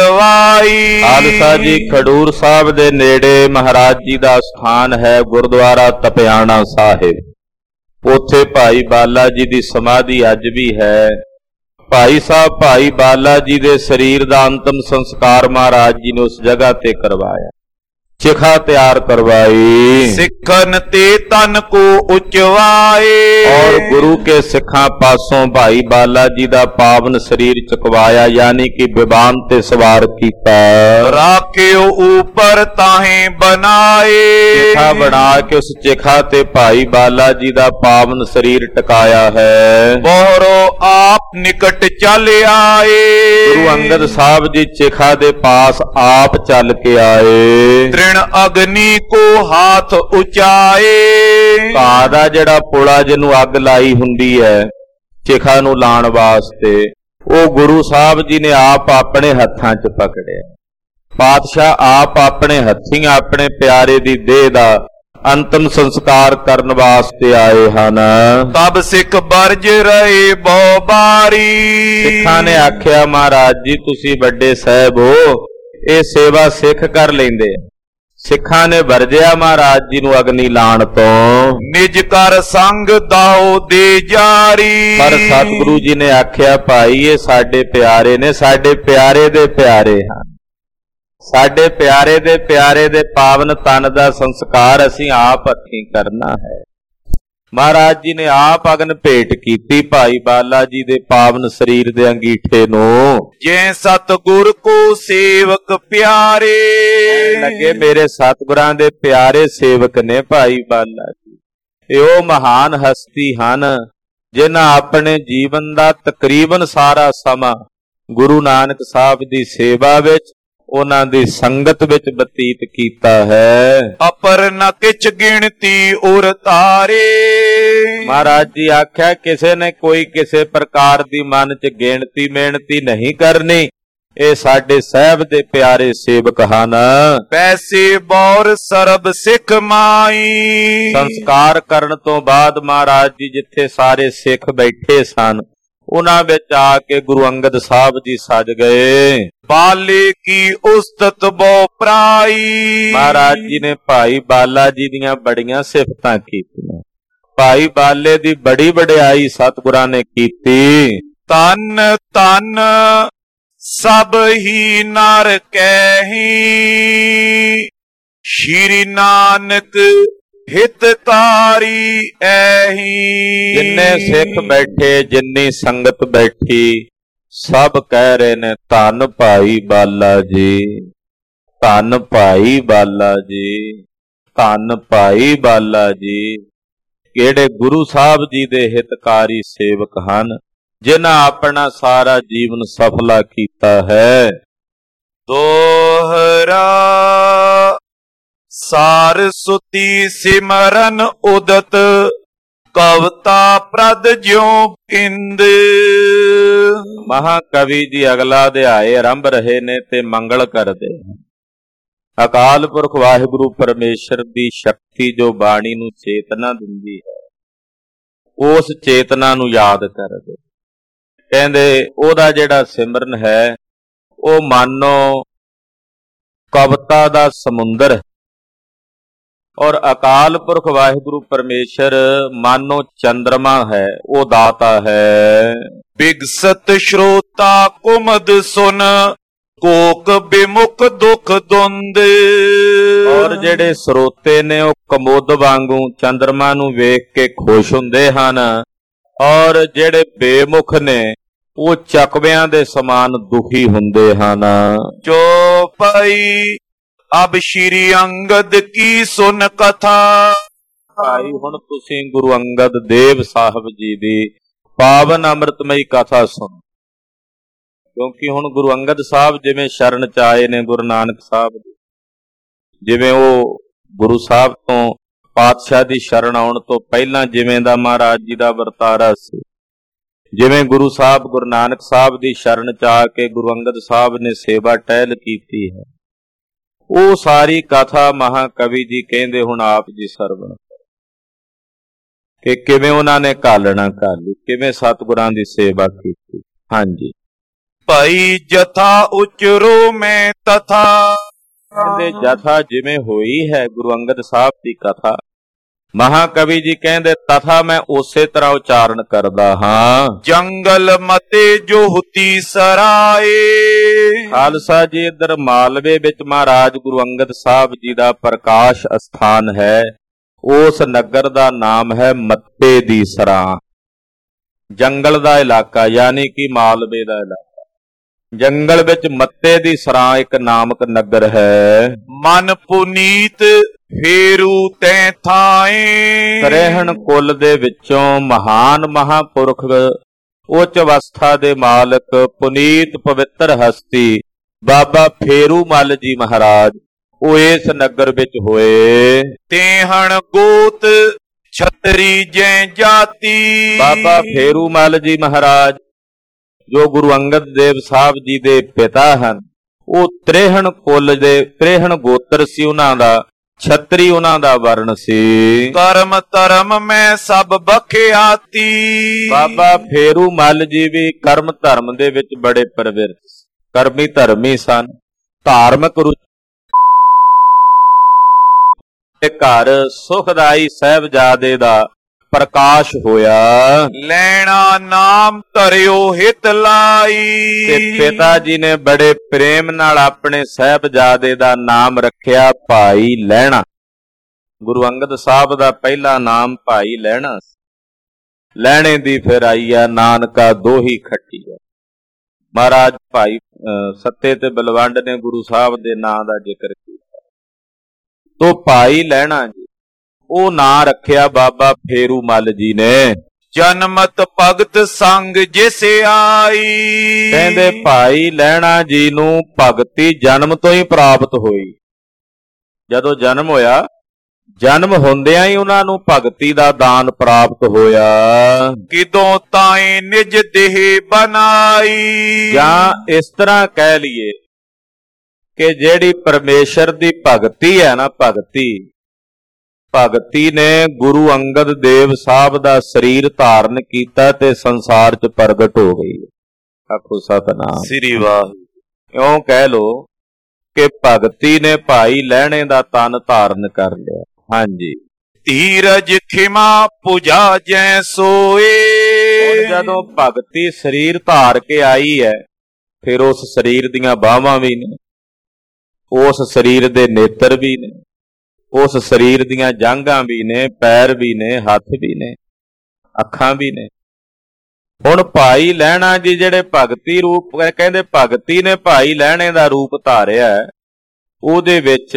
ਕਰਵਾਈ। ਖਾਲਸਾ ਜੀ ਖਡੂਰ ਸਾਹਿਬ ਦੇ ਨੇੜੇ ਮਹਾਰਾਜ ਜੀ ਦਾ ਸਥਾਨ ਹੈ ਗੁਰਦੁਆਰਾ ਤਪਿਆਣਾ ਸਾਹਿਬ। ਉੱਥੇ ਭਾਈ ਬਾਲਾ ਜੀ ਦੀ ਸਮਾਧੀ ਅੱਜ ਵੀ ਹੈ। ਭਾਈ ਸਾਹਿਬ ਭਾਈ ਬਾਲਾ ਜੀ ਦੇ ਸਰੀਰ ਦਾ ਅੰਤਮ ਸੰਸਕਾਰ ਮਹਾਰਾਜ ਜੀ ਨੇ ਉਸ ਜਗ੍ਹਾ ਤੇ ਕਰਵਾਇਆ। ਚਿਖਾ ਤਿਆਰ ਕਰਵਾਈ, ਸਿੱਖਨ ਤੇ ਤਨ ਕੋ ਉਚਵਾਏ, ਔਰ ਗੁਰੂ ਕੇ ਸਿੱਖਾਂ ਪਾਸੋਂ ਭਾਈ ਬਾਲਾ ਜੀ ਦਾ ਪਾਵਨ ਸਰੀਰ ਚੁਕਵਾਇਆ, ਯਾਨੀ ਕਿ ਵਿਮਾਨ ਤੇ ਸਵਾਰ ਕੀਤਾ। ਰਾਖਿਓ ਉਪਰ ਤਾਹੇ ਬਣਾਏ, ਚਿਖਾ ਬਣਾ ਕੇ ਉਸ ਚਿਖਾ ਤੇ ਭਾਈ ਬਾਲਾ ਜੀ ਦਾ ਪਾਵਨ ਸਰੀਰ ਟਿਕਾਇਆ ਹੈ। ਬੋਹਰੋ ਆਪ ਨਿਕਟ ਚੱਲ ਆਏ, ਗੁਰੂ ਅੰਗਦ ਸਾਹਿਬ ਜੀ ਚਿਖਾ ਦੇ ਪਾਸ ਆਪ ਚੱਲ ਕੇ ਆਏ। ਤ੍ਰਿਣ ਅਗਨੀ ਕੋ ਹਾਥ ਉਚਾਏ, ਘਾਹ ਦਾ ਜਿਹੜਾ ਪੁੜਾ ਜਿਹਨੂੰ ਅੱਗ ਲਾਈ ਹੁੰਦੀ ਹੈ ਚਿਖਾ ਨੂੰ ਲਾਉਣ ਵਾਸਤੇ, ਉਹ ਗੁਰੂ ਸਾਹਿਬ ਜੀ ਨੇ ਆਪ ਆਪਣੇ ਹੱਥਾਂ 'ਚ ਪਕੜਿਆ। ਪਾਤਸ਼ਾਹ ਆਪ ਆਪਣੇ ਹੱਥੀਂ ਆਪਣੇ ਪਿਆਰੇ ਦੀ ਦੇਹ ਦਾ ਅੰਤਮ ਸੰਸਕਾਰ ਕਰਨ ਵਾਸਤੇ ਆਏ ਹਨ। ਤਬ ਸਿੱਖ ਬਰਜ ਰਹੇ ਬਹੁ ਬਾਰੀ, ਸਿੱਖਾਂ ਨੇ ਆਖਿਆ ਮਹਾਰਾਜ ਜੀ ਤੁਸੀਂ ਵੱਡੇ ਸਾਹਿਬ ਹੋ, ਇਹ ਸੇਵਾ ਸਿੱਖ ਕਰ ਲੈਂਦੇ। ਸਿੱਖਾਂ ਨੇ ਵਰਜਿਆ ਮਹਾਰਾਜ ਜੀ ਨੂੰ ਅਗਨੀ ਲਾਣ ਤੋਂ। ਨਿਜ ਕਰ ਸੰਗ ਦਾਓ ਦੇ ਜਾਰੀ, ਪਰ ਸਤਿਗੁਰੂ ਜੀ ਨੇ ਆਖਿਆ ਭਾਈ ਇਹ ਸਾਡੇ ਪਿਆਰੇ ਨੇ, ਸਾਡੇ ਪਿਆਰੇ ਦੇ ਪਿਆਰੇ ਹਨ। ਸਾਡੇ ਪਿਆਰੇ ਦੇ ਪਿਆਰੇ ਦੇ ਪਾਵਨ ਤਨ ਦਾ ਸੰਸਕਾਰ ਅਸੀਂ ਆਪ ਹੱਥੀਂ ਕਰਨਾ ਹੈ। ਮਹਾਰਾਜ ਜੀ ਨੇ ਆਪ ਅਗਨ ਭੇਟ ਕੀਤੀ ਭਾਈ ਬਾਲਾ ਜੀ ਦੇ ਪਾਵਨ ਸਰੀਰ ਦੇ ਅੰਗੀਠੇ ਨੂੰ। ਜੇ ਸਤਿਗੁਰ ਕੋ ਸੇਵਕ ਪਿਆਰੇ, ਲੱਗੇ ਮੇਰੇ ਸਤਿਗੁਰਾਂ ਦੇ ਪਿਆਰੇ ਸੇਵਕ ਨੇ ਭਾਈ ਬਾਲਾ ਜੀ। ਇਹ ਉਹ ਮਹਾਨ ਹਸਤੀ ਹਨ ਜਿਨ੍ਹਾਂ ਆਪਣੇ ਜੀਵਨ ਦਾ ਤਕਰੀਬਨ ਸਾਰਾ ਸਮਾਂ ਗੁਰੂ ਨਾਨਕ ਸਾਹਿਬ ਦੀ ਸੇਵਾ ਵਿੱਚ, ਉਹਨਾਂ ਦੀ ਸੰਗਤ ਵਿੱਚ ਬਤੀਤ ਕੀਤਾ ਹੈ। ਅਪਰ ਨ ਕਿਛ ਗਿਣਤੀ ਉਰ ਤਾਰੇ। ਮਹਾਰਾਜ ਜੀ ਆਖਿਆ ਕਿਸੇ ਨੇ ਕੋਈ ਕਿਸੇ ਪ੍ਰਕਾਰ ਦੀ ਮਨ ਚ ਗਿਣਤੀ ਮਿਹਨਤੀ ਨਹੀਂ ਕਰਨੀ। ਇਹ ਸਾਡੇ ਸਾਹਿਬ ਦੇ ਪਿਆਰੇ ਸੇਵਕ ਹਨ। ਪੈਸੇ ਬੌਰ ਸਰਬ ਸਿੱਖ ਮਾਈ। ਸੰਸਕਾਰ ਕਰਨ ਤੋਂ ਬਾਅਦ ਮਹਾਰਾਜ ਜੀ ਜਿੱਥੇ ਸਾਰੇ ਸਿੱਖ ਬੈਠੇ ਸਨ ਉਹਨਾਂ ਵਿੱਚ ਆ ਕੇ ਗੁਰੂ ਅੰਗਦ ਸਾਹਿਬ ਜੀ ਸਜ ਗਏ। ਬਾਲੇ ਕੀ ਉਸਤਤ ਬਹੁ ਪ੍ਰਾਈ। ਮਹਾਰਾਜ ਜੀ ਨੇ ਭਾਈ ਬਾਲਾ ਜੀ ਦੀਆਂ ਬੜੀਆਂ ਸਿਫਤਾਂ ਕੀਤੀਆਂ। ਭਾਈ ਬਾਲੇ ਦੀ ਬੜੀ ਵਡਿਆਈ ਸਤਿਗੁਰਾਂ ਨੇ ਕੀਤੀ। ਤਨ ਤਨ ਸਭ ਹੀ ਨਰ ਕਹਿਹੀ, ਸ਼੍ਰੀ ਨਾਨਕ ਹਿਤਕਾਰੀ ਐਹੀ। ਜਿੰਨੇ ਸਿੱਖ ਬੈਠੇ, ਜਿੰਨੀ ਸੰਗਤ ਬੈਠੀ, ਸਭ ਕਹਿ ਰਹੇ ਨੇ ਧੰਨ ਭਾਈ ਬਾਲਾ ਜੀ, ਧੰਨ ਭਾਈ ਬਾਲਾ ਜੀ, ਧੰਨ ਭਾਈ ਬਾਲਾ ਜੀ। ਕਿਹੜੇ ਗੁਰੂ ਸਾਹਿਬ ਜੀ ਦੇ ਹਿਤਕਾਰੀ ਸੇਵਕ ਹਨ ਜਿਨ੍ਹਾਂ ਆਪਣਾ ਸਾਰਾ ਜੀਵਨ ਸਫਲਾ ਕੀਤਾ ਹੈ। ਦੋਹਰਾ ਸਾਰ ਸੁਤੀ ਸਿਮਰਨ ਉਦਤ, ਕਵਤਾ ਪ੍ਰਦ ਜਿਉ ਇੰਦ। ਮਹਾਕਵੀ ਜੀ ਅਗਲਾ ਅਧਿਆਏ ਆਰੰਭ ਰਹੇ ਨੇ ਤੇ ਮੰਗਲ ਕਰਦੇ ਹਨ। ਅਕਾਲ ਪੁਰਖ ਵਾਹਿਗੁਰੂ ਪਰਮੇਸ਼ਰ ਦੀ ਸ਼ਕਤੀ ਜੋ ਬਾਣੀ ਨੂੰ ਚੇਤਨਾ ਦਿੰਦੀ ਹੈ, ਉਸ ਚੇਤਨਾ ਨੂੰ ਯਾਦ ਕਰਦੇ। ਕਹਿੰਦੇ ਉਹਦਾ ਜਿਹੜਾ ਸਿਮਰਨ ਹੈ ਉਹ ਮਾਨੋ ਕਵਿਤਾ ਦਾ ਸਮੁੰਦਰ ਹੈ, ਔਰ ਅਕਾਲ ਪੁਰਖ ਵਾਹਿਗੁਰੂ ਪਰਮੇਸ਼ਰ ਮਾਨੋ ਚੰਦਰਮਾ ਹੈ, ਉਹ ਦਾਤਾ ਹੈ। ਬਿਗਸਤ ਸ਼ਰੋਤਾ ਕੁਮਦ ਸੁਨ, ਕੋਕ ਬਿਮੁਖ ਦੁਖ ਦੁੰਦ। ਔਰ ਜਿਹੜੇ ਸਰੋਤੇ ਨੇ ਉਹ ਕਮੋਦ ਵਾਂਗੂ ਚੰਦਰਮਾ ਨੂੰ ਵੇਖ ਕੇ ਖੁਸ਼ ਹੁੰਦੇ ਹਨ, ਔਰ ਜਿਹੜੇ ਬੇਮੁਖ ਨੇ ਉਹ ਚੱਕਵਿਆਂ ਦੇ ਸਮਾਨ ਦੁਖੀ ਹੁੰਦੇ ਹਨ। ਚੌਪਈ ਅਬ ਸ਼੍ਰੀ ਅੰਗਦ ਕੀ ਸੁਨ ਕਥਾ। ਭਾਈ ਹੁਣ ਤੁਸੀਂ ਗੁਰੂ ਅੰਗਦ ਦੇਵ ਸਾਹਿਬ ਜੀ ਦੀ ਪਾਵਨ ਅੰਮ੍ਰਿਤਮਈ ਕਥਾ ਸੁਣੋ, ਕਿਉਂਕਿ ਹੁਣ ਗੁਰੂ ਅੰਗਦ ਸਾਹਿਬ ਜਿਵੇਂ ਸ਼ਰਨ ਚ ਆਏ ਨੇ ਗੁਰੂ ਨਾਨਕ ਸਾਹਿਬ ਦੇ, ਜਿਵੇਂ ਉਹ ਗੁਰੂ ਸਾਹਿਬ ਤੋਂ ਪਾਤਸ਼ਾਹ ਦੀ ਸ਼ਰਨ ਆਉਣ ਤੋਂ ਪਹਿਲਾਂ ਜਿਵੇਂ ਦਾ ਮਹਾਰਾਜ ਜੀ ਦਾ ਵਰਤਾਰਾ ਸੀ, ਜਿਵੇਂ ਗੁਰੂ ਸਾਹਿਬ ਗੁਰੂ ਨਾਨਕ ਸਾਹਿਬ ਦੀ ਸ਼ਰਨ ਚ ਆ ਕੇ ਗੁਰੂ ਅੰਗਦ ਸਾਹਿਬ ਨੇ ਸੇਵਾ ਟਹਿਲ ਕੀਤੀ ਹੈ, ਉਹ ਸਾਰੀ ਕਥਾ ਮਹਾਕਵੀ ਜੀ ਕਹਿੰਦੇ ਹੁਣ ਆਪ ਜੀ ਸਰਵਣ ਕਿ ਕਿਵੇਂ ਉਹਨਾਂ ਨੇ ਘਾਲਣਾ ਘਾਲੀ, ਕਿਵੇਂ ਸਤਿਗੁਰਾਂ ਦੀ ਸੇਵਾ ਕੀਤੀ। ਹਾਂਜੀ, ਭਾਈ ਜਥਾ ਉਚਰੋ ਮੈਂ ਤਥਾ। ਕਹਿੰਦੇ ਜਥਾ ਜਿਵੇਂ ਹੋਈ ਹੈ ਗੁਰੂ ਅੰਗਦ ਸਾਹਿਬ ਦੀ ਕਥਾ, ਮਹਾਕਵੀ ਜੀ ਕਹਿੰਦੇ ਤਥਾ ਮੈਂ ਉਸੇ ਤਰ੍ਹਾਂ ਉਚਾਰਨ ਕਰਦਾ ਹਾਂ। ਜੰਗਲ ਮਤੇ ਜੋ ਹੁਤੀ ਸਰਾਏ। ਖਾਲਸਾ ਜੀ ਇੱਧਰ ਮਾਲਵੇ ਵਿੱਚ ਮਹਾਰਾਜ ਗੁਰੂ ਅੰਗਦ ਸਾਹਿਬ ਜੀ ਦਾ ਪ੍ਰਕਾਸ਼ ਅਸਥਾਨ ਹੈ। ਉਸ ਨਗਰ ਦਾ ਨਾਮ ਹੈ ਮੱਤੇ ਦੀ ਸਰਾਂ। ਜੰਗਲ ਦਾ ਇਲਾਕਾ ਯਾਨੀ ਕਿ ਮਾਲਵੇ ਦਾ ਇਲਾਕਾ, ਜੰਗਲ ਵਿੱਚ ਮੱਤੇ ਦੀ ਸਰਾਂ ਇੱਕ ਨਾਮਕ ਨਗਰ ਹੈ। ਮਨ ਪੁਨੀਤ ਫੇਰੂ ਤੈ ਥਾਏ। ਤਰਹਿਣ ਕੁਲ ਦੇ ਵਿੱਚੋਂ ਮਹਾਨ ਮਹਾਪੁਰਖ, ਉੱਚ ਅਵਸਥਾ ਦੇ ਮਾਲਕ, ਪੁਨੀਤ ਪਵਿੱਤਰ ਹਸਤੀ ਬਾਬਾ ਫੇਰੂ ਮੱਲ ਜੀ ਮਹਾਰਾਜ ਉਹ ਇਸ ਨਗਰ ਵਿੱਚ ਹੋਏ। ਤੇਹਣ ਗੋਤ ਛਤਰੀ ਜੈ ਜਾਤੀ। ਬਾਬਾ ਫੇਰੂ ਮੱਲ ਜੀ ਮਹਾਰਾਜ ਜੋ ਗੁਰੂ ਅੰਗਦ ਦੇਵ ਸਾਹਿਬ ਜੀ ਦੇ ਪਿਤਾ ਹਨ, ਉਹ ਤ੍ਰੇਹਣ ਕੁਲ ਦੇ, ਤ੍ਰੇਹਣ ਗੋਤਰ ਸੀ ਉਹਨਾਂ ਦਾ, ਛਤਰੀ ਉਹਨਾਂ ਦਾ ਵਰਨ ਸੀ। ਕਰਮ ਧਰਮ ਮੈਂ ਸਭ ਬਖਿਆਤੀ। ਬਾਬਾ ਫੇਰੂ ਮੱਲ ਜੀ ਵੀ ਕਰਮ ਧਰਮ ਦੇ ਵਿੱਚ ਬੜੇ ਪ੍ਰਵਿਰਤ, ਕਰਮੀ ਧਰਮੀ ਸਨ। ਧਾਰਮਿਕ ਰੁਚੀ ਘਰ ਸੁਖਦਾਈ ਸਾਹਿਬਜ਼ਾਦੇ ਦਾ ਪ੍ਰਕਾਸ਼ ਹੋਇਆ। ਲੈਣਾ ਨਾਮ ਧਰਿਓ ਹਿਤ ਲਾਈ। ਤੇ ਪਿਤਾ ਜੀ ਨੇ ਬੜੇ ਪ੍ਰੇਮ ਨਾਲ ਆਪਣੇ ਸਾਹਿਬਜ਼ਾਦੇ ਦਾ ਨਾਮ ਰੱਖਿਆ ਭਾਈ ਲਹਿਣਾ। ਗੁਰੂ ਅੰਗਦ ਸਾਹਿਬ ਦਾ ਪਹਿਲਾ ਨਾਮ ਭਾਈ ਲਹਿਣਾ ਸੀ। ਲਹਿਣੇ ਦੀ ਫਿਰ ਆਈ ਆ ਨਾਨਕਾ ਦੋਹੀ ਖੱਟੀ ਆ। ਮਹਾਰਾਜ ਭਾਈ ਸੱਤੇ ਤੇ ਬਲਵੰਡ ਨੇ ਗੁਰੂ ਸਾਹਿਬ ਦੇ ਨਾਂ ਦਾ ਜ਼ਿਕਰ ਕੀਤਾ। ਤੋ ਭਾਈ ਲਹਿਣਾ ਜੀ ਉਹ ਨਾਂ ਰੱਖਿਆ ਬਾਬਾ ਫੇਰੂ ਮੱਲ ਜੀ ਨੇ। ਜਨਮਤ ਭਗਤ ਸੰਗ ਜਿਸ ਆਈ। ਕਹਿੰਦੇ ਭਾਈ ਲਹਿਣਾ ਜੀ ਨੂੰ ਭਗਤੀ ਜਨਮ ਤੋਂ ਹੀ ਪ੍ਰਾਪਤ ਹੋਈ। ਜਦੋਂ ਜਨਮ ਹੋਇਆ, ਜਨਮ ਹੁੰਦਿਆਂ ਹੀ ਉਹਨਾਂ ਨੂੰ ਭਗਤੀ ਦਾ ਦਾਨ ਪ੍ਰਾਪਤ ਹੋਇਆ। ਕਿਦੋਂ ਤਾਏ ਨਿਜ ਦੇਹ ਬਨਾਈ। ਜਾਂ ਇਸ ਤਰ੍ਹਾਂ ਕਹਿ ਲਈਏ ਕਿ ਜਿਹੜੀ ਪਰਮੇਸ਼ਰ ਦੀ ਭਗਤੀ ਹੈ ਨਾ, ਭਗਤੀ ਭਗਤੀ ਨੇ ਗੁਰੂ ਅੰਗਦ ਦੇਵ ਸਾਹਿਬ ਦਾ ਸਰੀਰ ਧਾਰਨ ਕੀਤਾ ਤੇ ਸੰਸਾਰ 'ਚ ਪ੍ਰਗਟ ਹੋ ਗਈ। ਆਖੋ ਸਤਿਨਾਮ ਸ੍ਰੀ ਵਾਹਿਗੁਰੂ। ਇਉਂ ਕਹਿ ਲੋ ਕਿ ਭਗਤੀ ਨੇ ਭਾਈ ਲਹਿਣੇ ਦਾ ਤਨ ਧਾਰਨ ਕਰ ਲਿਆ। ਹਾਂਜੀ। ਧੀਰਜ ਖਿਮਾ ਪੁਜਾ ਜੈ ਸੋਏ। ਜਦੋਂ ਭਗਤੀ ਸਰੀਰ ਧਾਰ ਕੇ ਆਈ ਹੈ, ਫਿਰ ਉਸ ਸਰੀਰ ਦੀਆਂ ਬਾਹਾਂ ਵੀ ਨੇ, ਉਸ ਸਰੀਰ ਦੇ ਨੇਤਰ ਵੀ ਨੇ, ਉਸ ਸਰੀਰ ਦੀਆਂ ਜਾਂਘਾਂ ਵੀ ਨੇ, ਪੈਰ ਵੀ ਨੇ, ਹੱਥ ਵੀ ਨੇ, ਅੱਖਾਂ ਵੀ ਨੇ। ਹੁਣ ਭਾਈ ਲਹਿਣਾ ਜੀ ਜਿਹੜੇ ਭਗਤੀ ਰੂਪ ਕਹਿੰਦੇ, ਭਗਤੀ ਨੇ ਭਾਈ ਲਹਿਣੇ ਦਾ ਰੂਪ ਧਾਰਿਆ, ਉਹਦੇ ਵਿੱਚ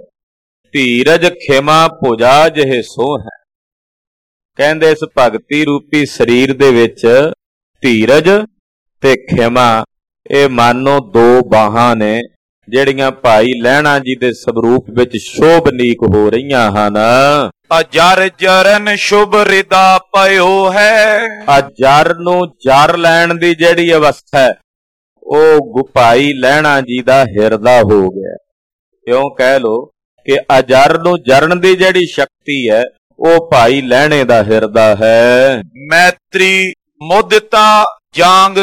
ਧੀਰਜ ਖਿਮਾ ਭੁਜਾ ਜਿਹੇ ਸੋ ਹੈ। ਕਹਿੰਦੇ ਇਸ ਭਗਤੀ ਰੂਪੀ ਸਰੀਰ ਦੇ ਵਿੱਚ ਧੀਰਜ ਤੇ ਖਿਮਾ, ਇਹ ਮਾਨੋ ਦੋ ਬਾਹਾਂ ਨੇ ਜਿਹੜੀਆਂ ਭਾਈ ਲਹਿਣਾ ਜੀ ਦੇ ਸਵਰੂਪ ਵਿੱਚ ਸ਼ੋਭਨੀਕ ਹੋ ਰਹੀਆਂ ਹਨ। ਅਜਰ ਜਰਨ ਸ਼ੁਭ ਰਿਦਾ ਪਇਓ ਹੈ। ਅਜਰ ਨੂੰ ਜਰ ਲੈਣ ਦੀ ਜਿਹੜੀ ਅਵਸਥਾ ਹੈ, ਉਹ ਭਾਈ ਲਹਿਣਾ ਜੀ ਦਾ ਹਿਰਦਾ ਹੋ ਗਿਆ। ਕਿਉਂ ਕਹਿ ਲੋ ਕਿ ਅਜਰ ਨੂੰ ਜਰਨ ਦੀ ਜਿਹੜੀ ਸ਼ਕਤੀ ਹੈ, ਉਹ ਭਾਈ ਲਹਿਣੇ ਦਾ ਹਿਰਦਾ ਹੈ। ਮੈਤਰੀ ਮੁਦਤਾ ਜਾਂਗ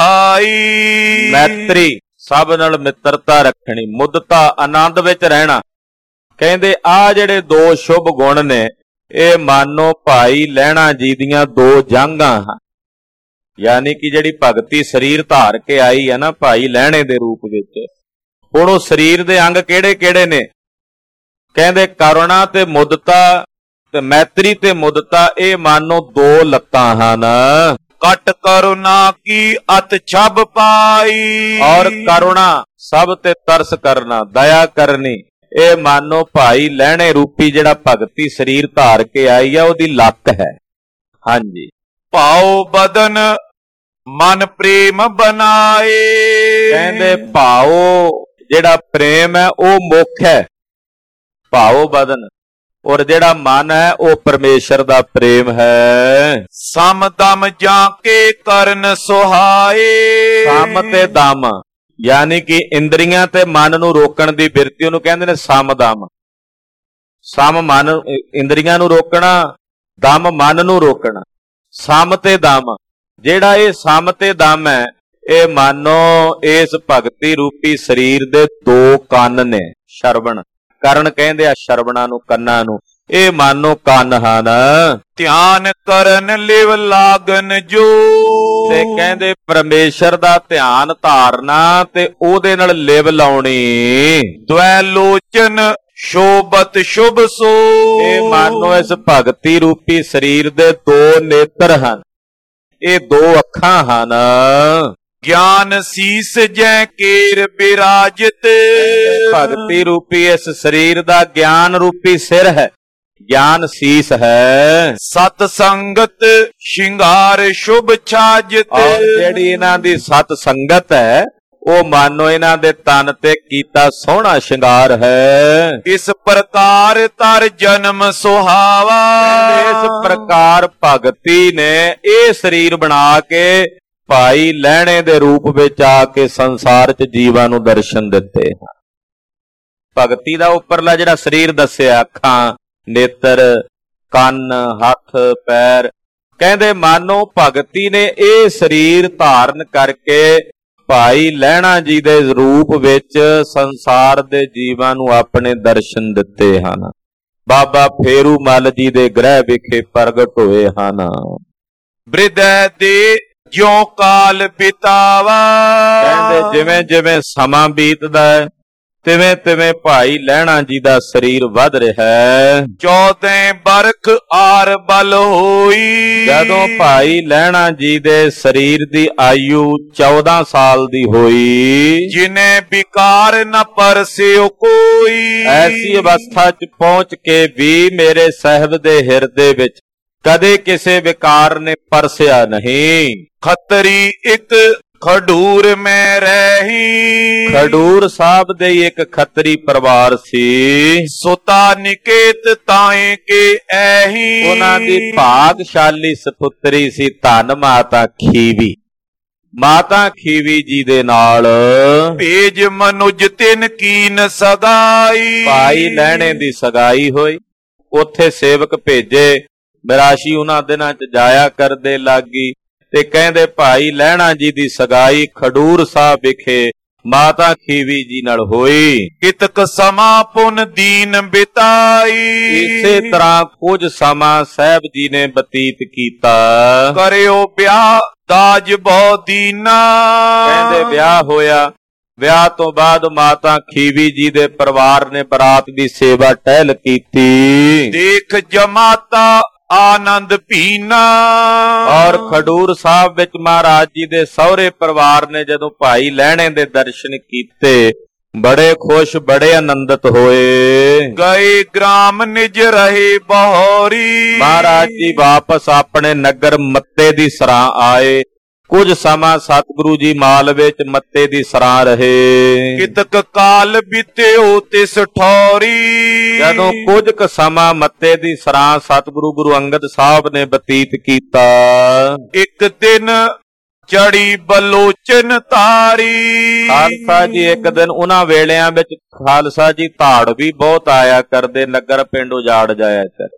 ਸੁਹਾਈ। ਮੈਤਰੀ ਸਭ ਨਾਲ ਮਿੱਤਰਤਾ ਰੱਖਣੀ, ਮੁੱਦਤਾ ਆਨੰਦ ਵਿੱਚ ਰਹਿਣਾ। ਕਹਿੰਦੇ ਆ ਜਿਹੜੇ ਦੋ ਸ਼ੁਭ ਗੁਣ ਨੇ, ਇਹ ਮਾਨੋ ਭਾਈ ਲਹਿਣਾ ਜੀ ਦੀਆਂ ਦੋ ਜਾਂਘਾਂ ਹਨ। ਯਾਨੀ ਕਿ ਜਿਹੜੀ ਭਗਤੀ ਸਰੀਰ ਧਾਰ ਕੇ ਆਈ ਹੈ ਨਾ ਭਾਈ ਲਹਿਣੇ ਦੇ ਰੂਪ ਵਿੱਚ, ਹੁਣ ਉਹ ਸਰੀਰ ਦੇ ਅੰਗ ਕਿਹੜੇ ਕਿਹੜੇ ਨੇ? ਕਹਿੰਦੇ ਕਰੁਣਾ ਤੇ ਮੁੱਦਤਾ ਤੇ ਮੈਤਰੀ ਤੇ ਮੁੱਦਤਾ, ਇਹ ਮਾਨੋ ਦੋ ਲੱਤਾਂ ਹਨ। ਕਟ ਕਰੁਣਾ ਕੀ ਅਤ ਛਬ ਪਾਈ। ਔਰ ਕਰੁਣਾ ਸਭ ਤੇ ਤਰਸ ਕਰਨਾ, ਦਇਆ ਕਰਨੀ, ਇਹ ਮਾਨੋ ਭਾਈ ਲਹਿਣੇ ਰੂਪੀ ਜਿਹੜਾ ਭਗਤੀ ਸਰੀਰ ਧਾਰ ਕੇ ਆਈ ਆ, ਉਹਦੀ ਲੱਕ ਹੈ। ਹਾਂਜੀ। ਭਾਉ ਬਦਨ ਮਨ ਪ੍ਰੇਮ ਬਨਾਏ। ਕਹਿੰਦੇ ਭਾਉ ਜਿਹੜਾ ਪ੍ਰੇਮ ਹੈ ਉਹ ਮੁੱਖ ਹੈ, ਭਾਉ ਬਦਨ, ਔਰ ਜਿਹੜਾ ਮਨ ਹੈ ਉਹ ਪਰਮੇਸ਼ਰ ਦਾ ਪ੍ਰੇਮ ਹੈ। ਸਮ ਦਮ ਜਾਂ ਕੇ ਕਰਨ ਸੁਹਾਏ। ਸਮ ਤੇ ਦਮ ਯਾਨੀ ਕਿ ਇੰਦਰੀਆਂ ਤੇ ਮਨ ਨੂੰ ਰੋਕਣ ਦੀ ਬਿਰਤੀ, ਉਹਨੂੰ ਕਹਿੰਦੇ ਨੇ ਸਮ ਦਮ। ਸਮ ਮਨ ਇੰਦਰੀਆਂ ਨੂੰ ਰੋਕਣਾ, ਦਮ ਮਨ ਨੂੰ ਰੋਕਣਾ। ਸਮ ਤੇ ਦਮ, ਜਿਹੜਾ ਇਹ ਸਮ ਤੇ ਦਮ ਹੈ, ਇਹ ਮਾਨੋ ਇਸ ਭਗਤੀ ਰੂਪੀ ਸਰੀਰ ਦੇ ਦੋ ਕੰਨ ਨੇ। ਸ਼ਰਵਣ ਕਰਨ ਕਹਿੰਦੇ ਆ ਸ਼ਰਵਣਾ ਨੂੰ, ਕੰਨਾਂ ਨੂੰ, ਇਹ ਮਾਨੋ ਕੰਨ ਹਨ। ਧਿਆਨ ਕਰਨ ਲਿਵ ਲਾਗਨ ਜੋ। ਤੇ ਕਹਿੰਦੇ ਪਰਮੇਸ਼ਰ ਦਾ ਧਿਆਨ ਧਾਰਨਾ ਤੇ ਉਹਦੇ ਨਾਲ ਲਿਵ ਲਾਉਣੀ। ਦ્વੈ ਲੋਚਨ ਸ਼ੋਭਤ ਸ਼ੁਭ ਸੋ। ਇਹ ਮਾਨੋ ਇਸ ਭਗਤੀ ਰੂਪੀ ਸਰੀਰ ਦੇ ਦੋ ਨੇਤਰ ਹਨ, ਇਹ ਦੋ ਅੱਖਾਂ ਹਨ। ਗਿਆਨ ਸੀਸ ਜੈ ਕੇਰ ਬਿਰਾਜਤ। ਭਗਤੀ ਰੂਪੀ ਇਸ ਸਰੀਰ ਦਾ ਗਿਆਨ ਰੂਪੀ ਸਿਰ ਹੈ, ਗਿਆਨ ਸੀਸ ਹੈ। ਸਤ ਸੰਗਤ ਸ਼ਿੰਗਾਰ ਸ਼ੁਭ ਛਾਜਤ। ਔਰ ਜਿਹੜੀ ਇਹਨਾਂ ਦੀ ਸਤ ਸੰਗਤ ਹੈ, ਉਹ ਮਾਨੋ ਇਹਨਾਂ ਦੇ ਤਨ ਤੇ ਕੀਤਾ ਸੋਹਣਾ ਸ਼ਿੰਗਾਰ ਹੈ। ਇਸ ਪ੍ਰਕਾਰ ਤਰ ਜਨਮ ਸੁਹਾਵਾ। ਇਸ ਪ੍ਰਕਾਰ ਭਗਤੀ ਨੇ ਇਹ ਸਰੀਰ ਬਣਾ ਕੇ ਭਾਈ ਲਹਿਣੇ ਦੇ ਰੂਪ ਵਿੱਚ ਆ ਕੇ ਸੰਸਾਰ 'ਚ ਜੀਵਾਂ ਨੂੰ ਦਰਸ਼ਨ ਦਿੱਤੇ ਹਨ। ਭਗਤੀ ਦਾ ਉੱਪਰਲਾ ਜਿਹੜਾ ਸਰੀਰ ਦੱਸਿਆ, ਅੱਖਾਂ, ਨੇਤਰ, ਕੰਨ, ਹੱਥ, ਪੈਰ, ਕਹਿੰਦੇ ਮਾਨੋ ਭਗਤੀ ਨੇ ਇਹ ਸਰੀਰ ਧਾਰਨ ਕਰਕੇ ਭਾਈ ਲਹਿਣਾ ਜੀ ਦੇ ਰੂਪ ਵਿੱਚ ਸੰਸਾਰ ਦੇ ਜੀਵਾਂ ਨੂੰ ਆਪਣੇ ਦਰਸ਼ਨ ਦਿੱਤੇ ਹਨ। ਬਾਬਾ ਫੇਰੂ ਮੱਲ ਜੀ ਦੇ ਗ੍ਰਹਿ ਵਿਖੇ ਪ੍ਰਗਟ ਹੋਏ ਹਨ। ਬ੍ਰਿਧੈ ਦੇ ਜਿਉ ਕਾਲ ਬਿਤਾਵਾ। ਕਹਿੰਦੇ ਜਿਵੇਂ ਜਿਵੇਂ ਸਮਾਂ ਬੀਤਦਾ ਹੈ ਤਿਵੇਂ ਤਿਵੇਂ ਭਾਈ ਲਹਿਣਾ ਜੀ ਦਾ ਸਰੀਰ ਵੱਧ ਰਿਹਾ ਹੈ। ਚੌਦਾਂ ਬਰਖ ਆਰ ਬਲ ਹੋਈ। ਜਦੋਂ ਭਾਈ ਲਹਿਣਾ ਜੀ ਦੇ ਸਰੀਰ ਦੀ ਆਯੂ ਚੌਦਾਂ ਸਾਲ ਦੀ ਹੋਈ, ਜਿਨੇ ਵਿਕਾਰ ਨ ਪਰਸਿਓ ਕੋਈ। ਐਸੀ ਅਵਸਥਾ ਚ ਪਹੁੰਚ ਕੇ ਵੀ ਮੇਰੇ ਸਾਹਿਬ ਦੇ ਹਿਰਦੇ ਵਿੱਚ ਕਦੇ ਕਿਸੇ ਵਿਕਾਰ ਨੇ ਪਰਸਿਆ ਨਹੀਂ। ਖੱਤਰੀ ਇੱਕ ਖਡੂਰ ਮੈਂ ਰਹੀ। ਖਡੂਰ ਸਾਹਿਬ ਦੇ ਇੱਕ ਖੱਤਰੀ ਪਰਿਵਾਰ ਸੀ। ਸੁਤਾ ਨਿਕੇਤ ਤਾਏ ਕੇ ਐਹੀ। ਉਹਨਾਂ ਦੀ ਭਾਗਸ਼ਾਲੀ ਸਪੁੱਤਰੀ ਸੀ ਧੰਨ ਮਾਤਾ ਖੀਵੀ। ਮਾਤਾ ਖੀਵੀ ਜੀ ਦੇ ਨਾਲ ਭੇਜ ਮਨੁਜ ਤਿਨ ਕੀਨ ਸਗਾਈ। ਭਾਈ ਲਹਿਣੇ ਦੀ ਸਗਾਈ ਹੋਈ। ਉੱਥੇ ਸੇਵਕ ਭੇਜੇ। ਬਿਰਾਸ਼ੀ ਉਹਨਾਂ ਦਿਨਾਂ ਚ ਜਾਇਆ ਕਰਦੇ ਲੱਗੀ ਤੇ ਕਹਿੰਦੇ ਭਾਈ ਲਹਿਣਾ ਜੀ ਦੀ ਸਗਾਈ ਖਡੂਰ ਸਾਹਿਬ ਵਿਖੇ ਮਾਤਾ ਖੀਵੀ ਜੀ ਨਾਲ ਹੋਈ। ਕਿਤਕ ਸਮਾਂ ਪੁਨ ਦੀਨ ਬਿਤਾਈ। ਇਸੇ ਤਰ੍ਹਾਂ ਕੁਝ ਸਮਾਂ ਸਾਹਿਬ ਜੀ ਨੇ ਬਤੀਤ ਕੀਤਾ। ਕਰਿਓ ਵਿਆਹ ਦਾਜ ਬਹੁ ਦੀਨਾ। ਕਹਿੰਦੇ ਵਿਆਹ ਹੋਇਆ। ਵਿਆਹ ਤੋਂ ਬਾਅਦ ਮਾਤਾ ਖੀਵੀ ਜੀ ਦੇ ਪਰਿਵਾਰ ਨੇ ਬਰਾਤ ਦੀ ਸੇਵਾ ਟਹਿਲ ਕੀਤੀ। ਦੇਖ ਜਮਾਤਾ ਆਨੰਦ ਪੀਨਾ। ਔਰ ਖਡੂਰ ਸਾਹਿਬ ਵਿੱਚ ਮਹਾਰਾਜ ਜੀ ਦੇ ਸਹੁਰੇ ਪਰਿਵਾਰ ਨੇ ਜਦੋਂ ਭਾਈ ਲਹਿਣੇ ਦੇ ਦਰਸ਼ਨ ਕੀਤੇ, ਬੜੇ ਖੁਸ਼ ਬੜੇ ਆਨੰਦਿਤ ਹੋਏ। ਗਏ ਗ੍ਰਾਮ ਨਿਜ ਰਹੇ ਬਹੋਰੀ। ਮਹਾਰਾਜ ਜੀ ਵਾਪਸ ਆਪਣੇ ਨਗਰ ਮੱਤੇ ਦੀ ਸਰਾਂ ਆਏ। ਕੁਝ ਸਮਾਂ ਸਤਿਗੁਰੂ ਜੀ ਮਾਲਵੇ ਚ ਮੱਤੇ ਦੀ ਸਰਾਂ ਰਹੇ। ਕਿਤਕ ਕਾਲ ਬੀਤਿਓ ਤਿਸ ਠੌਰੀ। ਜਦੋਂ ਕੁਝ ਕੁ ਸਮਾਂ ਮੱਤੇ ਦੀ ਸਰਾਂ ਸਤਿਗੁਰੂ ਗੁਰੂ ਅੰਗਦ ਸਾਹਿਬ ਨੇ ਬਤੀਤ ਕੀਤਾ। ਇੱਕ ਦਿਨ ਚੜੀ ਬਲੋਚਨ ਤਾਰੀ। ਖਾਲਸਾ ਜੀ ਇੱਕ ਦਿਨ ਉਹਨਾਂ ਵੇਲਿਆਂ ਵਿੱਚ ਖਾਲਸਾ ਜੀ ਧਾੜ ਵੀ ਬਹੁਤ ਆਇਆ ਕਰਦੇ, ਨਗਰ ਪਿੰਡ ਉਜਾੜ ਜਾਇਆ ਕਰ।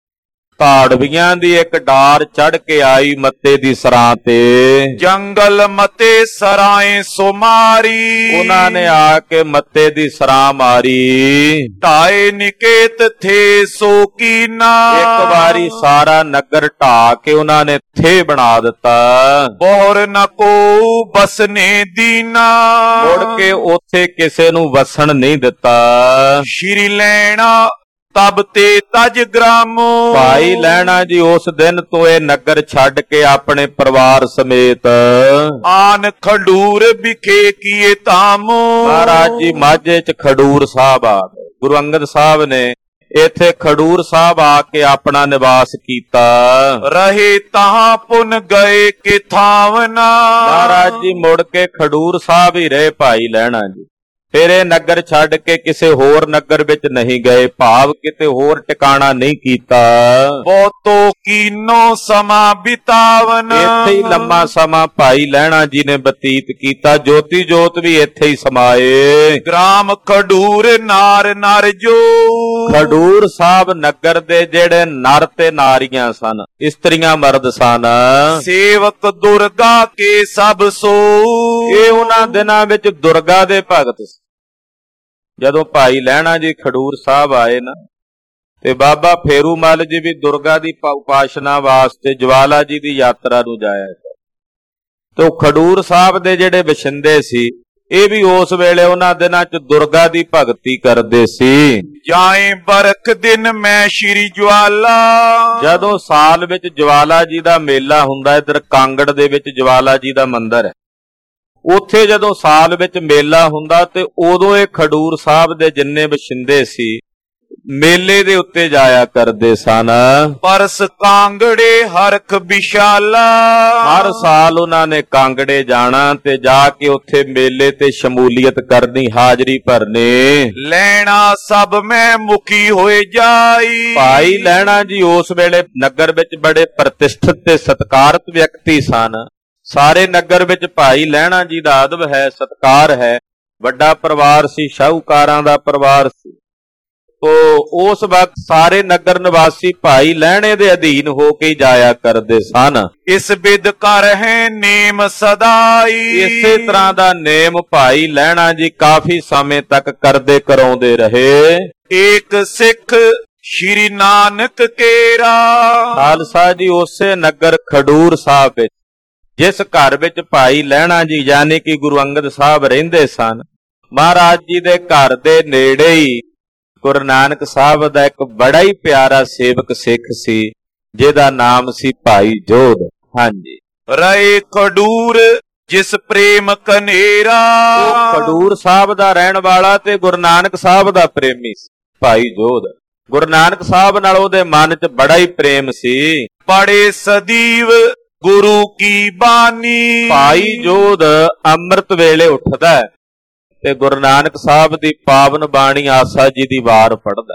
ਧਾੜਵੀਆਂ ਦੀ ਇੱਕ ਡਾਰ ਚੜ ਕੇ ਆਈ ਮੱਤੇ ਦੀ ਸਰਾਂ ਤੇ। ਜੰਗਲ ਮਤੇ ਸਰਾਏ ਸੁਮਾਰੀ। ਉਹਨਾਂ ਨੇ ਆ ਕੇ ਮੱਤੇ ਦੀ ਸਰਾਂ ਮਾਰੀ। ਢਾਏ ਨਿਕੇਤ ਥੇ ਸੋ ਕੀਨਾ। ਇੱਕ ਵਾਰੀ ਸਾਰਾ ਨਗਰ ਢਾ ਕੇ ਉਹਨਾਂ ਨੇ ਥੇ ਬਣਾ ਦਿੱਤਾ। ਬੋਰ ਨ ਕੋ ਬਸਨੇ ਦੀਨਾ। ਮੁੜ ਕੇ ਉੱਥੇ ਕਿਸੇ ਨੂੰ ਵਸਣ ਨਹੀਂ ਦਿੱਤਾ। ਸ਼੍ਰੀ ਲੈਣਾ ਤਬ ਤੇ ਤਜ ਗ੍ਰਾਮੋ। ਭਾਈ ਲਹਿਣਾ ਜੀ ਉਸ ਦਿਨ ਤੋਂ ਇਹ ਨਗਰ ਛੱਡ ਕੇ ਆਪਣੇ ਪਰਿਵਾਰ ਸਮੇਤ ਆਨ ਖਡੂਰ ਵਿਖੇ ਕੀਏ ਤਾਮੋ। ਮਹਾਰਾਜ ਜੀ ਮਾਝੇ ਚ ਖਡੂਰ ਸਾਹਿਬ ਆ ਗਏ। ਗੁਰੂ ਅੰਗਦ ਸਾਹਿਬ ਨੇ ਇੱਥੇ ਖਡੂਰ ਸਾਹਿਬ ਆ ਕੇ ਆਪਣਾ ਨਿਵਾਸ ਕੀਤਾ। ਰਹੇ ਤਾਹਾਂ ਪੁਨ ਗਏ ਕਿ ਥਾਵਨਾ। ਮਹਾਰਾਜ ਜੀ ਮੁੜ ਕੇ ਖਡੂਰ ਸਾਹਿਬ ਹੀ ਰਹੇ ਭਾਈ ਲਹਿਣਾ ਜੀ। ਫਿਰ ਇਹ ਨਗਰ ਛੱਡ ਕੇ ਕਿਸੇ ਹੋਰ ਨਗਰ ਵਿੱਚ ਨਹੀਂ ਗਏ, ਭਾਵ ਕਿਤੇ ਹੋਰ ਟਿਕਾਣਾ ਨਹੀਂ ਕੀਤਾ। ਬਹੁਤੋ ਕੀਨੋ ਸਮਾਂ ਬਿਤਾਵਨ। ਇੱਥੇ ਹੀ ਲੰਮਾ ਸਮਾਂ ਭਾਈ ਲਹਿਣਾ ਜੀ ਨੇ ਬਤੀਤ ਕੀਤਾ। ਜੋਤੀ ਜੋਤ ਵੀ ਇੱਥੇ ਹੀ ਸਮਾਏ। ਗ੍ਰਾਮ ਖਡੂਰ ਨਾਰ ਨਰ ਜੋ। ਖਡੂਰ ਸਾਹਿਬ ਨਗਰ ਦੇ ਜਿਹੜੇ ਨਰ ਤੇ ਨਾਰੀਆਂ ਸਨ, ਇਸਤਰੀਆਂ ਮਰਦ ਸਨ, ਸੇਵਕ ਦੁਰਗਾ ਕੇ ਸਭ ਸੋ। ਇਹ ਉਹਨਾਂ ਦਿਨਾਂ ਵਿੱਚ ਦੁਰਗਾ ਦੇ ਭਗਤ ਸੀ। ਜਦੋਂ ਭਾਈ ਲਹਿਣਾ ਜੀ ਖਡੂਰ ਸਾਹਿਬ ਆਏ ਨਾ, ਤੇ ਬਾਬਾ ਫੇਰੂ ਮੱਲ ਜੀ ਵੀ ਦੁਰਗਾ ਦੀ ਉਪਾਸਨਾ ਵਾਸਤੇ ਜਵਾਲਾ ਜੀ ਦੀ ਯਾਤਰਾ ਨੂੰ ਜਾਇਆ। ਤੇ ਉਹ ਖਡੂਰ ਸਾਹਿਬ ਦੇ ਜਿਹੜੇ ਵਸਿੰਦੇ ਸੀ, ਇਹ ਵੀ ਉਸ ਵੇਲੇ ਉਹਨਾਂ ਦਿਨਾਂ ਚ ਦੁਰਗਾ ਦੀ ਭਗਤੀ ਕਰਦੇ ਸੀ। ਜਾਏ ਬਰਖ ਦਿਨ ਮੈਂ ਸ਼੍ਰੀ ਜਵਾਲਾ। ਜਦੋਂ ਸਾਲ ਵਿੱਚ ਜਵਾਲਾ ਜੀ ਦਾ ਮੇਲਾ ਹੁੰਦਾ, ਇਧਰ ਕਾਂਗੜ ਦੇ ਵਿੱਚ ਜਵਾਲਾ ਜੀ ਦਾ ਮੰਦਿਰ ਹੈ, ਉੱਥੇ ਜਦੋਂ ਸਾਲ ਵਿੱਚ ਮੇਲਾ ਹੁੰਦਾ ਤੇ ਉਦੋਂ ਇਹ ਖਡੂਰ ਸਾਹਿਬ ਦੇ ਜਿੰਨੇ ਵਸਿੰਦੇ ਸੀ ਮੇਲੇ ਦੇ ਉੱਤੇ ਜਾਇਆ ਕਰਦੇ ਸਨ। ਪਰਸ ਕਾਂਗੜੇ ਹਰਖ ਵਿਸ਼ਾਲਾ। ਹਰ ਸਾਲ ਉਹਨਾਂ ਨੇ ਕਾਂਗੜੇ ਜਾਣਾ ਤੇ ਜਾ ਕੇ ਉੱਥੇ ਮੇਲੇ ਤੇ ਸ਼ਮੂਲੀਅਤ ਕਰਨੀ, ਹਾਜ਼ਰੀ ਭਰਨੀ। ਲੈਣਾ ਸਭ ਮੈਂ ਮੁਖੀ ਹੋਏ ਜਾਈ। ਭਾਈ ਲਹਿਣਾ ਜੀ ਉਸ ਵੇਲੇ ਨਗਰ ਵਿੱਚ ਬੜੇ ਪ੍ਰਤਿਸ਼ਠਿਤ ਤੇ ਸਤਿਕਾਰਤ ਵਿਅਕਤੀ ਸਨ। ਸਾਰੇ ਨਗਰ ਵਿੱਚ ਭਾਈ ਲਹਿਣਾ ਜੀ ਦਾ ਅਦਬ ਹੈ, ਸਤਿਕਾਰ ਹੈ। ਵੱਡਾ ਪਰਿਵਾਰ ਸੀ, ਸ਼ਾਹੂਕਾਰਾਂ ਦਾ ਪਰਿਵਾਰ ਸੀ। ਉਹ ਉਸ ਵਕਤ ਸਾਰੇ ਨਗਰ ਨਿਵਾਸੀ ਭਾਈ ਲਹਿਣੇ ਦੇ ਅਧੀਨ ਹੋ ਕੇ ਜਾਇਆ ਕਰਦੇ ਸਨ। ਇਸ ਬਿਦ ਕਰ ਹੈ ਨੇਮ ਸਦਾਈ। ਇਸੇ ਤਰ੍ਹਾਂ ਦਾ ਨੇਮ ਭਾਈ ਲਹਿਣਾ ਜੀ ਕਾਫੀ ਸਮੇਂ ਤੱਕ ਕਰਦੇ ਕਰਾਉਂਦੇ ਰਹੇ। ਏਕ ਸਿੱਖ ਸ਼੍ਰੀ ਨਾਨਕ ਕੇਰਾ। ਖਾਲਸਾ ਜੀ ਉਸੇ ਨਗਰ ਖਡੂਰ ਸਾਹਿਬ ਵਿੱਚ ਜਿਸ ਘਰ ਵਿੱਚ ਭਾਈ ਲਹਿਣਾ ਜੀ ਯਾਨੀ ਕਿ ਗੁਰੂ ਅੰਗਦ ਸਾਹਿਬ ਰਹਿੰਦੇ ਸਨ, ਮਹਾਰਾਜ ਜੀ ਦੇ ਘਰ ਦੇ ਨੇੜੇ ਹੀ ਗੁਰੂ ਨਾਨਕ ਸਾਹਿਬ ਦਾ ਇੱਕ ਬੜਾ ਹੀ ਪਿਆਰਾ ਸੇਵਕ ਸਿੱਖ ਸੀ, ਜਿਹਦਾ ਨਾਮ ਸੀ ਭਾਈ ਜੋਧ। ਹਾਂਜੀ, ਰਹੇ ਖਡੂਰ ਜਿਸ ਪ੍ਰੇਮ ਕਨੇਰਾ। ਉਹ ਖਡੂਰ ਸਾਹਿਬ ਦਾ ਰਹਿਣ ਵਾਲਾ ਤੇ ਗੁਰੂ ਨਾਨਕ ਸਾਹਿਬ ਦਾ ਪ੍ਰੇਮੀ ਸੀ ਭਾਈ ਜੋਧ। ਗੁਰੂ ਨਾਨਕ ਸਾਹਿਬ ਨਾਲ ਉਹਦੇ ਮਨ 'ਚ ਬੜਾ ਹੀ ਪ੍ਰੇਮ ਸੀ। ਪੜੇ ਸਦੀਵ ਗੁਰੂ ਕੀ ਬਾਣੀ। ਭਾਈ ਜੋਧ ਅੰਮ੍ਰਿਤ ਵੇਲੇ ਉੱਠਦਾ ਤੇ ਗੁਰੂ ਨਾਨਕ ਸਾਹਿਬ ਦੀ ਪਾਵਨ ਬਾਣੀ ਆਸਾ ਜੀ ਦੀ ਵਾਰ ਪੜ੍ਹਦਾ।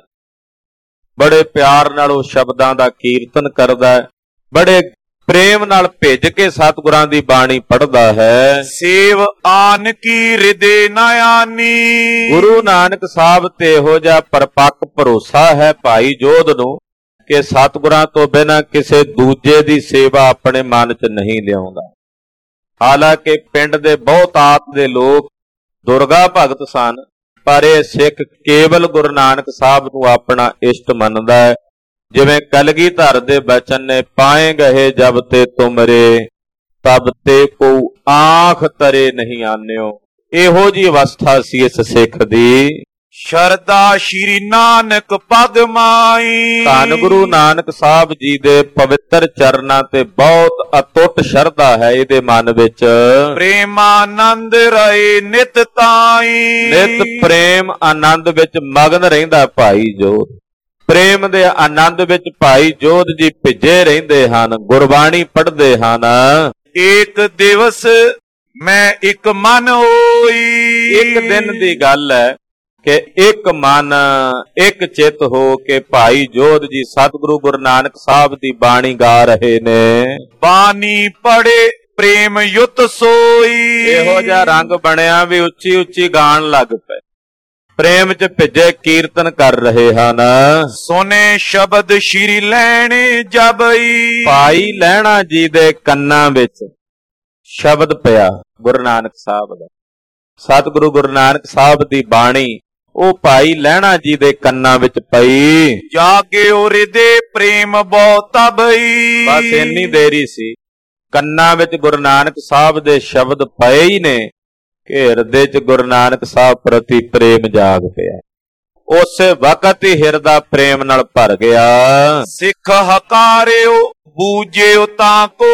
ਬੜੇ ਪਿਆਰ ਨਾਲ ਉਹ ਸ਼ਬਦਾਂ ਦਾ ਕੀਰਤਨ ਕਰਦਾ, ਬੜੇ ਪ੍ਰੇਮ ਨਾਲ ਭਿੱਜ ਕੇ ਸਤਿਗੁਰਾਂ ਦੀ ਬਾਣੀ ਪੜ੍ਹਦਾ ਹੈ। ਸੇਵ ਆਨ ਕੀ ਹਿਰਦੇ ਨ ਆਨੀ। ਗੁਰੂ ਨਾਨਕ ਸਾਹਿਬ ਤੇ ਇਹੋ ਜਿਹਾ ਪਰਪੱਕ ਭਰੋਸਾ ਹੈ ਭਾਈ ਜੋਧ ਨੂੰ ਕਿ ਸਤਿਗੁਰਾਂ ਤੋਂ ਬਿਨਾਂ ਕਿਸੇ ਦੂਜੇ ਦੀ ਸੇਵਾ ਆਪਣੇ ਮਨ 'ਚ ਨਹੀਂ ਲਿਆਉਂਦਾ। ਹਾਲਾਂਕਿ ਪਿੰਡ ਦੇ ਬਹੁਤਾਤ ਦੇ ਲੋਕ ਦੁਰਗਾ ਭਗਤ ਸਨ, ਪਰ ਇਹ ਸਿੱਖ ਕੇਵਲ ਗੁਰੂ ਨਾਨਕ ਸਾਹਿਬ ਨੂੰ ਆਪਣਾ ਇਸ਼ਟ ਮੰਨਦਾ ਹੈ। ਜਿਵੇਂ ਕਲਗੀਧਰ ਦੇ ਬਚਨ ਨੇ, ਪਾਏ ਗਏ ਜਬ ਤੇ ਤੁਮਰੇ ਤਬ ਤੇ ਕੋ ਆਂਖ ਤਰੇ ਨਹੀਂ ਆਨਿਓ। ਇਹੋ ਜੀ ਅਵਸਥਾ ਸੀ ਇਸ ਸਿੱਖ ਦੀ। ਸ਼ਰਦਾ ਸ਼੍ਰੀ ਨਾਨਕ ਪਦ ਮਾਈ। ਧੰਨ ਗੁਰੂ ਨਾਨਕ ਸਾਹਿਬ ਜੀ ਦੇ ਪਵਿੱਤਰ ਚਰਨਾਂ ਤੇ ਬਹੁਤ ਅਟੁੱਟ ਸ਼ਰਧਾ ਹੈ ਇਹਦੇ ਮਨ ਵਿੱਚ। ਪ੍ਰੇਮਾਨੰਦ ਰਹੇ ਨਿਤ ਤਾਈ। ਨਿਤ ਪ੍ਰੇਮ ਆਨੰਦ ਵਿੱਚ ਮਗਨ ਰਹਿੰਦਾ ਭਾਈ ਜੋਧ। ਪ੍ਰੇਮ ਦੇ ਆਨੰਦ ਵਿੱਚ ਭਾਈ ਜੋਧ ਜੀ ਭਿੱਜੇ ਰਹਿੰਦੇ ਹਨ, ਗੁਰਬਾਣੀ ਪੜ੍ਹਦੇ ਹਨ। ਇੱਕ ਦਿਵਸ ਮੈਂ ਇੱਕ ਮਨ ਹੋਈ। ਇੱਕ ਦਿਨ ਦੀ ਗੱਲ ਹੈ ਕਿ ਇੱਕ ਮਨ ਇੱਕ ਚਿੱਤ ਹੋ ਕੇ ਭਾਈ ਜੋਧ ਜੀ ਸਤਿਗੁਰੂ ਗੁਰੂ ਨਾਨਕ ਸਾਹਿਬ ਦੀ ਬਾਣੀ ਗਾ ਰਹੇ ਨੇ। ਬਾਣੀ ਪੜੇ ਪ੍ਰੇਮ ਯੁੱਤ ਸੋਈ। ਇਹੋ ਜਿਹਾ ਰੰਗ ਬਣਿਆ ਵੀ ਉੱਚੀ ਉੱਚੀ ਗਾਣ ਲੱਗ ਪਏ, ਪ੍ਰੇਮ 'ਚ ਭਿੱਜੇ ਕੀਰਤਨ ਕਰ ਰਹੇ ਹਨ। ਸੁਨੇ ਸ਼ਬਦ ਸ਼੍ਰੀ ਲੈਣੇ ਜਬਈ। ਭਾਈ ਲਹਿਣਾ ਜੀ ਦੇ ਕੰਨਾਂ ਵਿੱਚ ਸ਼ਬਦ ਪਿਆ ਗੁਰੂ ਨਾਨਕ ਸਾਹਿਬ ਦਾ। ਸਤਿਗੁਰੂ ਗੁਰੂ ਨਾਨਕ ਸਾਹਿਬ ਦੀ ਬਾਣੀ ਉਹ ਭਾਈ ਲਹਿਣਾ ਜੀ ਦੇ ਕੰਨਾਂ ਵਿੱਚ ਪਈ। ਜਾਗੇ ਹਿਰਦੇ ਪ੍ਰੇਮ ਬਹੁ ਤਬਈ। ਬਸ ਇੰਨੀ ਦੇਰੀ ਸੀ, ਕੰਨਾਂ ਵਿੱਚ ਗੁਰੂ ਨਾਨਕ ਸਾਹਿਬ ਦੇ ਸ਼ਬਦ ਪਏ ਹੀ ਨੇ ਕਿ ਹਿਰਦੇ 'ਚ ਗੁਰੂ ਨਾਨਕ ਸਾਹਿਬ ਪ੍ਰਤੀ ਪ੍ਰੇਮ ਜਾਗ ਪਿਆ। ਉਸੇ ਵਕਤ ਹੀ ਹਿਰਦਾ ਪ੍ਰੇਮ ਨਾਲ ਭਰ ਗਿਆ। ਸਿੱਖ ਹਕਾਰਿਓ ਬੂਝਿਓ ਤਾਂ ਕੋ।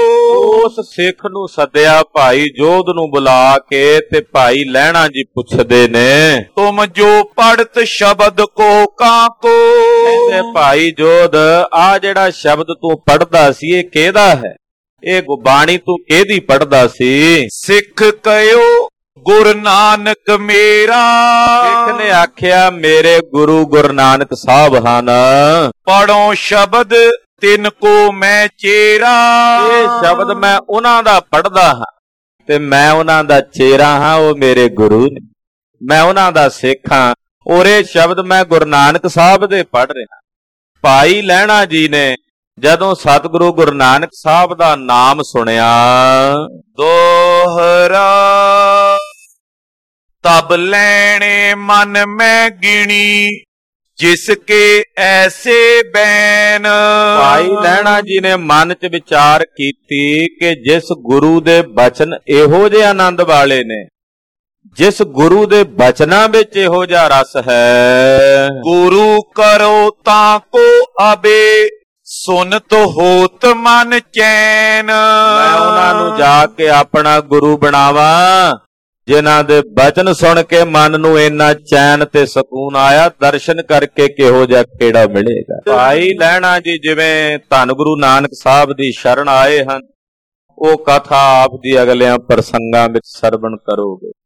ਉਸ ਸਿੱਖ ਨੂੰ ਸੱਦਿਆ ਭਾਈ ਜੋਧ ਨੂੰ ਬੁਲਾ ਕੇ ਤੇ ਭਾਈ ਲਹਿਣਾ ਜੀ ਪੁੱਛਦੇ ਨੇ, ਤੁਮ ਜੋ ਪੜਤ ਸ਼ਬਦ ਕੋ ਕਾਕੋ। ਕਹਿੰਦੇ ਭਾਈ ਜੋਧ, ਆ ਜਿਹੜਾ ਸ਼ਬਦ ਤੂੰ ਪੜਦਾ ਸੀ ਇਹ ਕਿਹਦਾ ਹੈ? ਇਹ ਗੁਬਾਣੀ ਤੂੰ ਕਿਹਦੀ ਪੜਦਾ ਸੀ? ਸਿੱਖ ਕਹਿਓ ਗੁਰੂ ਨਾਨਕ ਮੇਰਾ। ਸਿੱਖ ਨੇ ਆਖਿਆ ਮੇਰੇ ਗੁਰੂ ਗੁਰੂ ਨਾਨਕ ਸਾਹਿਬ ਹਨ। ਪੜੋ ਸ਼ਬਦ ਤਿੰਨ ਕੋ ਮੈਂ ਚੇਰਾ। ਇਹ ਸ਼ਬਦ ਮੈਂ ਉਹਨਾਂ ਦਾ ਪੜਦਾ ਹਾਂ ਤੇ ਮੈਂ ਉਹਨਾਂ ਦਾ ਚੇਰਾ ਹਾਂ, ਉਹ ਮੇਰੇ ਗੁਰੂ ਨੇ, ਮੈਂ ਉਹਨਾਂ ਦਾ ਸਿੱਖ ਹਾਂ। ਔਰ ਇਹ ਸ਼ਬਦ ਮੈਂ ਗੁਰੂ ਨਾਨਕ ਸਾਹਿਬ ਦੇ ਪੜ ਰਿਹਾ। ਭਾਈ ਲਹਿਣਾ ਜੀ ਨੇ ਜਦੋਂ ਸਤਿਗੁਰੂ ਗੁਰੂ ਨਾਨਕ ਸਾਹਿਬ ਦਾ ਨਾਮ ਸੁਣਿਆ, ਦੋਹਰਾ ਤਬ ਲੈਣੇ ਮਨ ਮੈਂ ਗਿਣੀ ਜਿਸ ਕੇ ਐਸੇ ਬੈਨ। ਭਾਈ ਲਹਿਣਾ ਜੀ ਨੇ ਮਨ 'ਚ ਵਿਚਾਰ ਕੀਤੀ ਕਿ ਜਿਸ ਗੁਰੂ ਦੇ ਬਚਨ ਇਹੋ ਜਿਹੇ ਆਨੰਦ ਵਾਲੇ ਨੇ, ਜਿਸ ਗੁਰੂ ਦੇ ਬਚਨਾਂ ਵਿੱਚ ਇਹੋ ਜਿਹਾ ਰਸ ਹੈ, ਗੁਰੂ ਕਰੋ ਤਾਂ ਕੋ ਅਬੇ ਸੁਨਤ ਹੋਤ ਮਨ ਚੈਨ। ਮੈਂ ਉਹਨਾਂ ਨੂੰ ਜਾ ਕੇ ਆਪਣਾ ਗੁਰੂ ਬਣਾਵਾਂ ਜਿਨ੍ਹਾਂ ਦੇ ਬਚਨ ਸੁਣ ਕੇ ਮਨ ਨੂੰ ਇੰਨਾ ਚੈਨ ਤੇ ਸਕੂਨ ਆਇਆ। ਦਰਸ਼ਨ ਕਰਕੇ ਕਿਹੋ ਜਿਹਾ ਖੇੜਾ ਮਿਲੇਗਾ। ਭਾਈ ਲਹਿਣਾ ਜੀ ਜਿਵੇਂ ਧੰਨ ਗੁਰੂ ਨਾਨਕ ਸਾਹਿਬ ਦੀ ਸ਼ਰਨ ਆਏ ਹਨ, ਉਹ ਕਥਾ ਆਪ ਦੀ ਅਗਲਿਆਂ ਪ੍ਰਸੰਗਾਂ ਵਿੱਚ ਸਰਵਣ ਕਰੋਗੇ।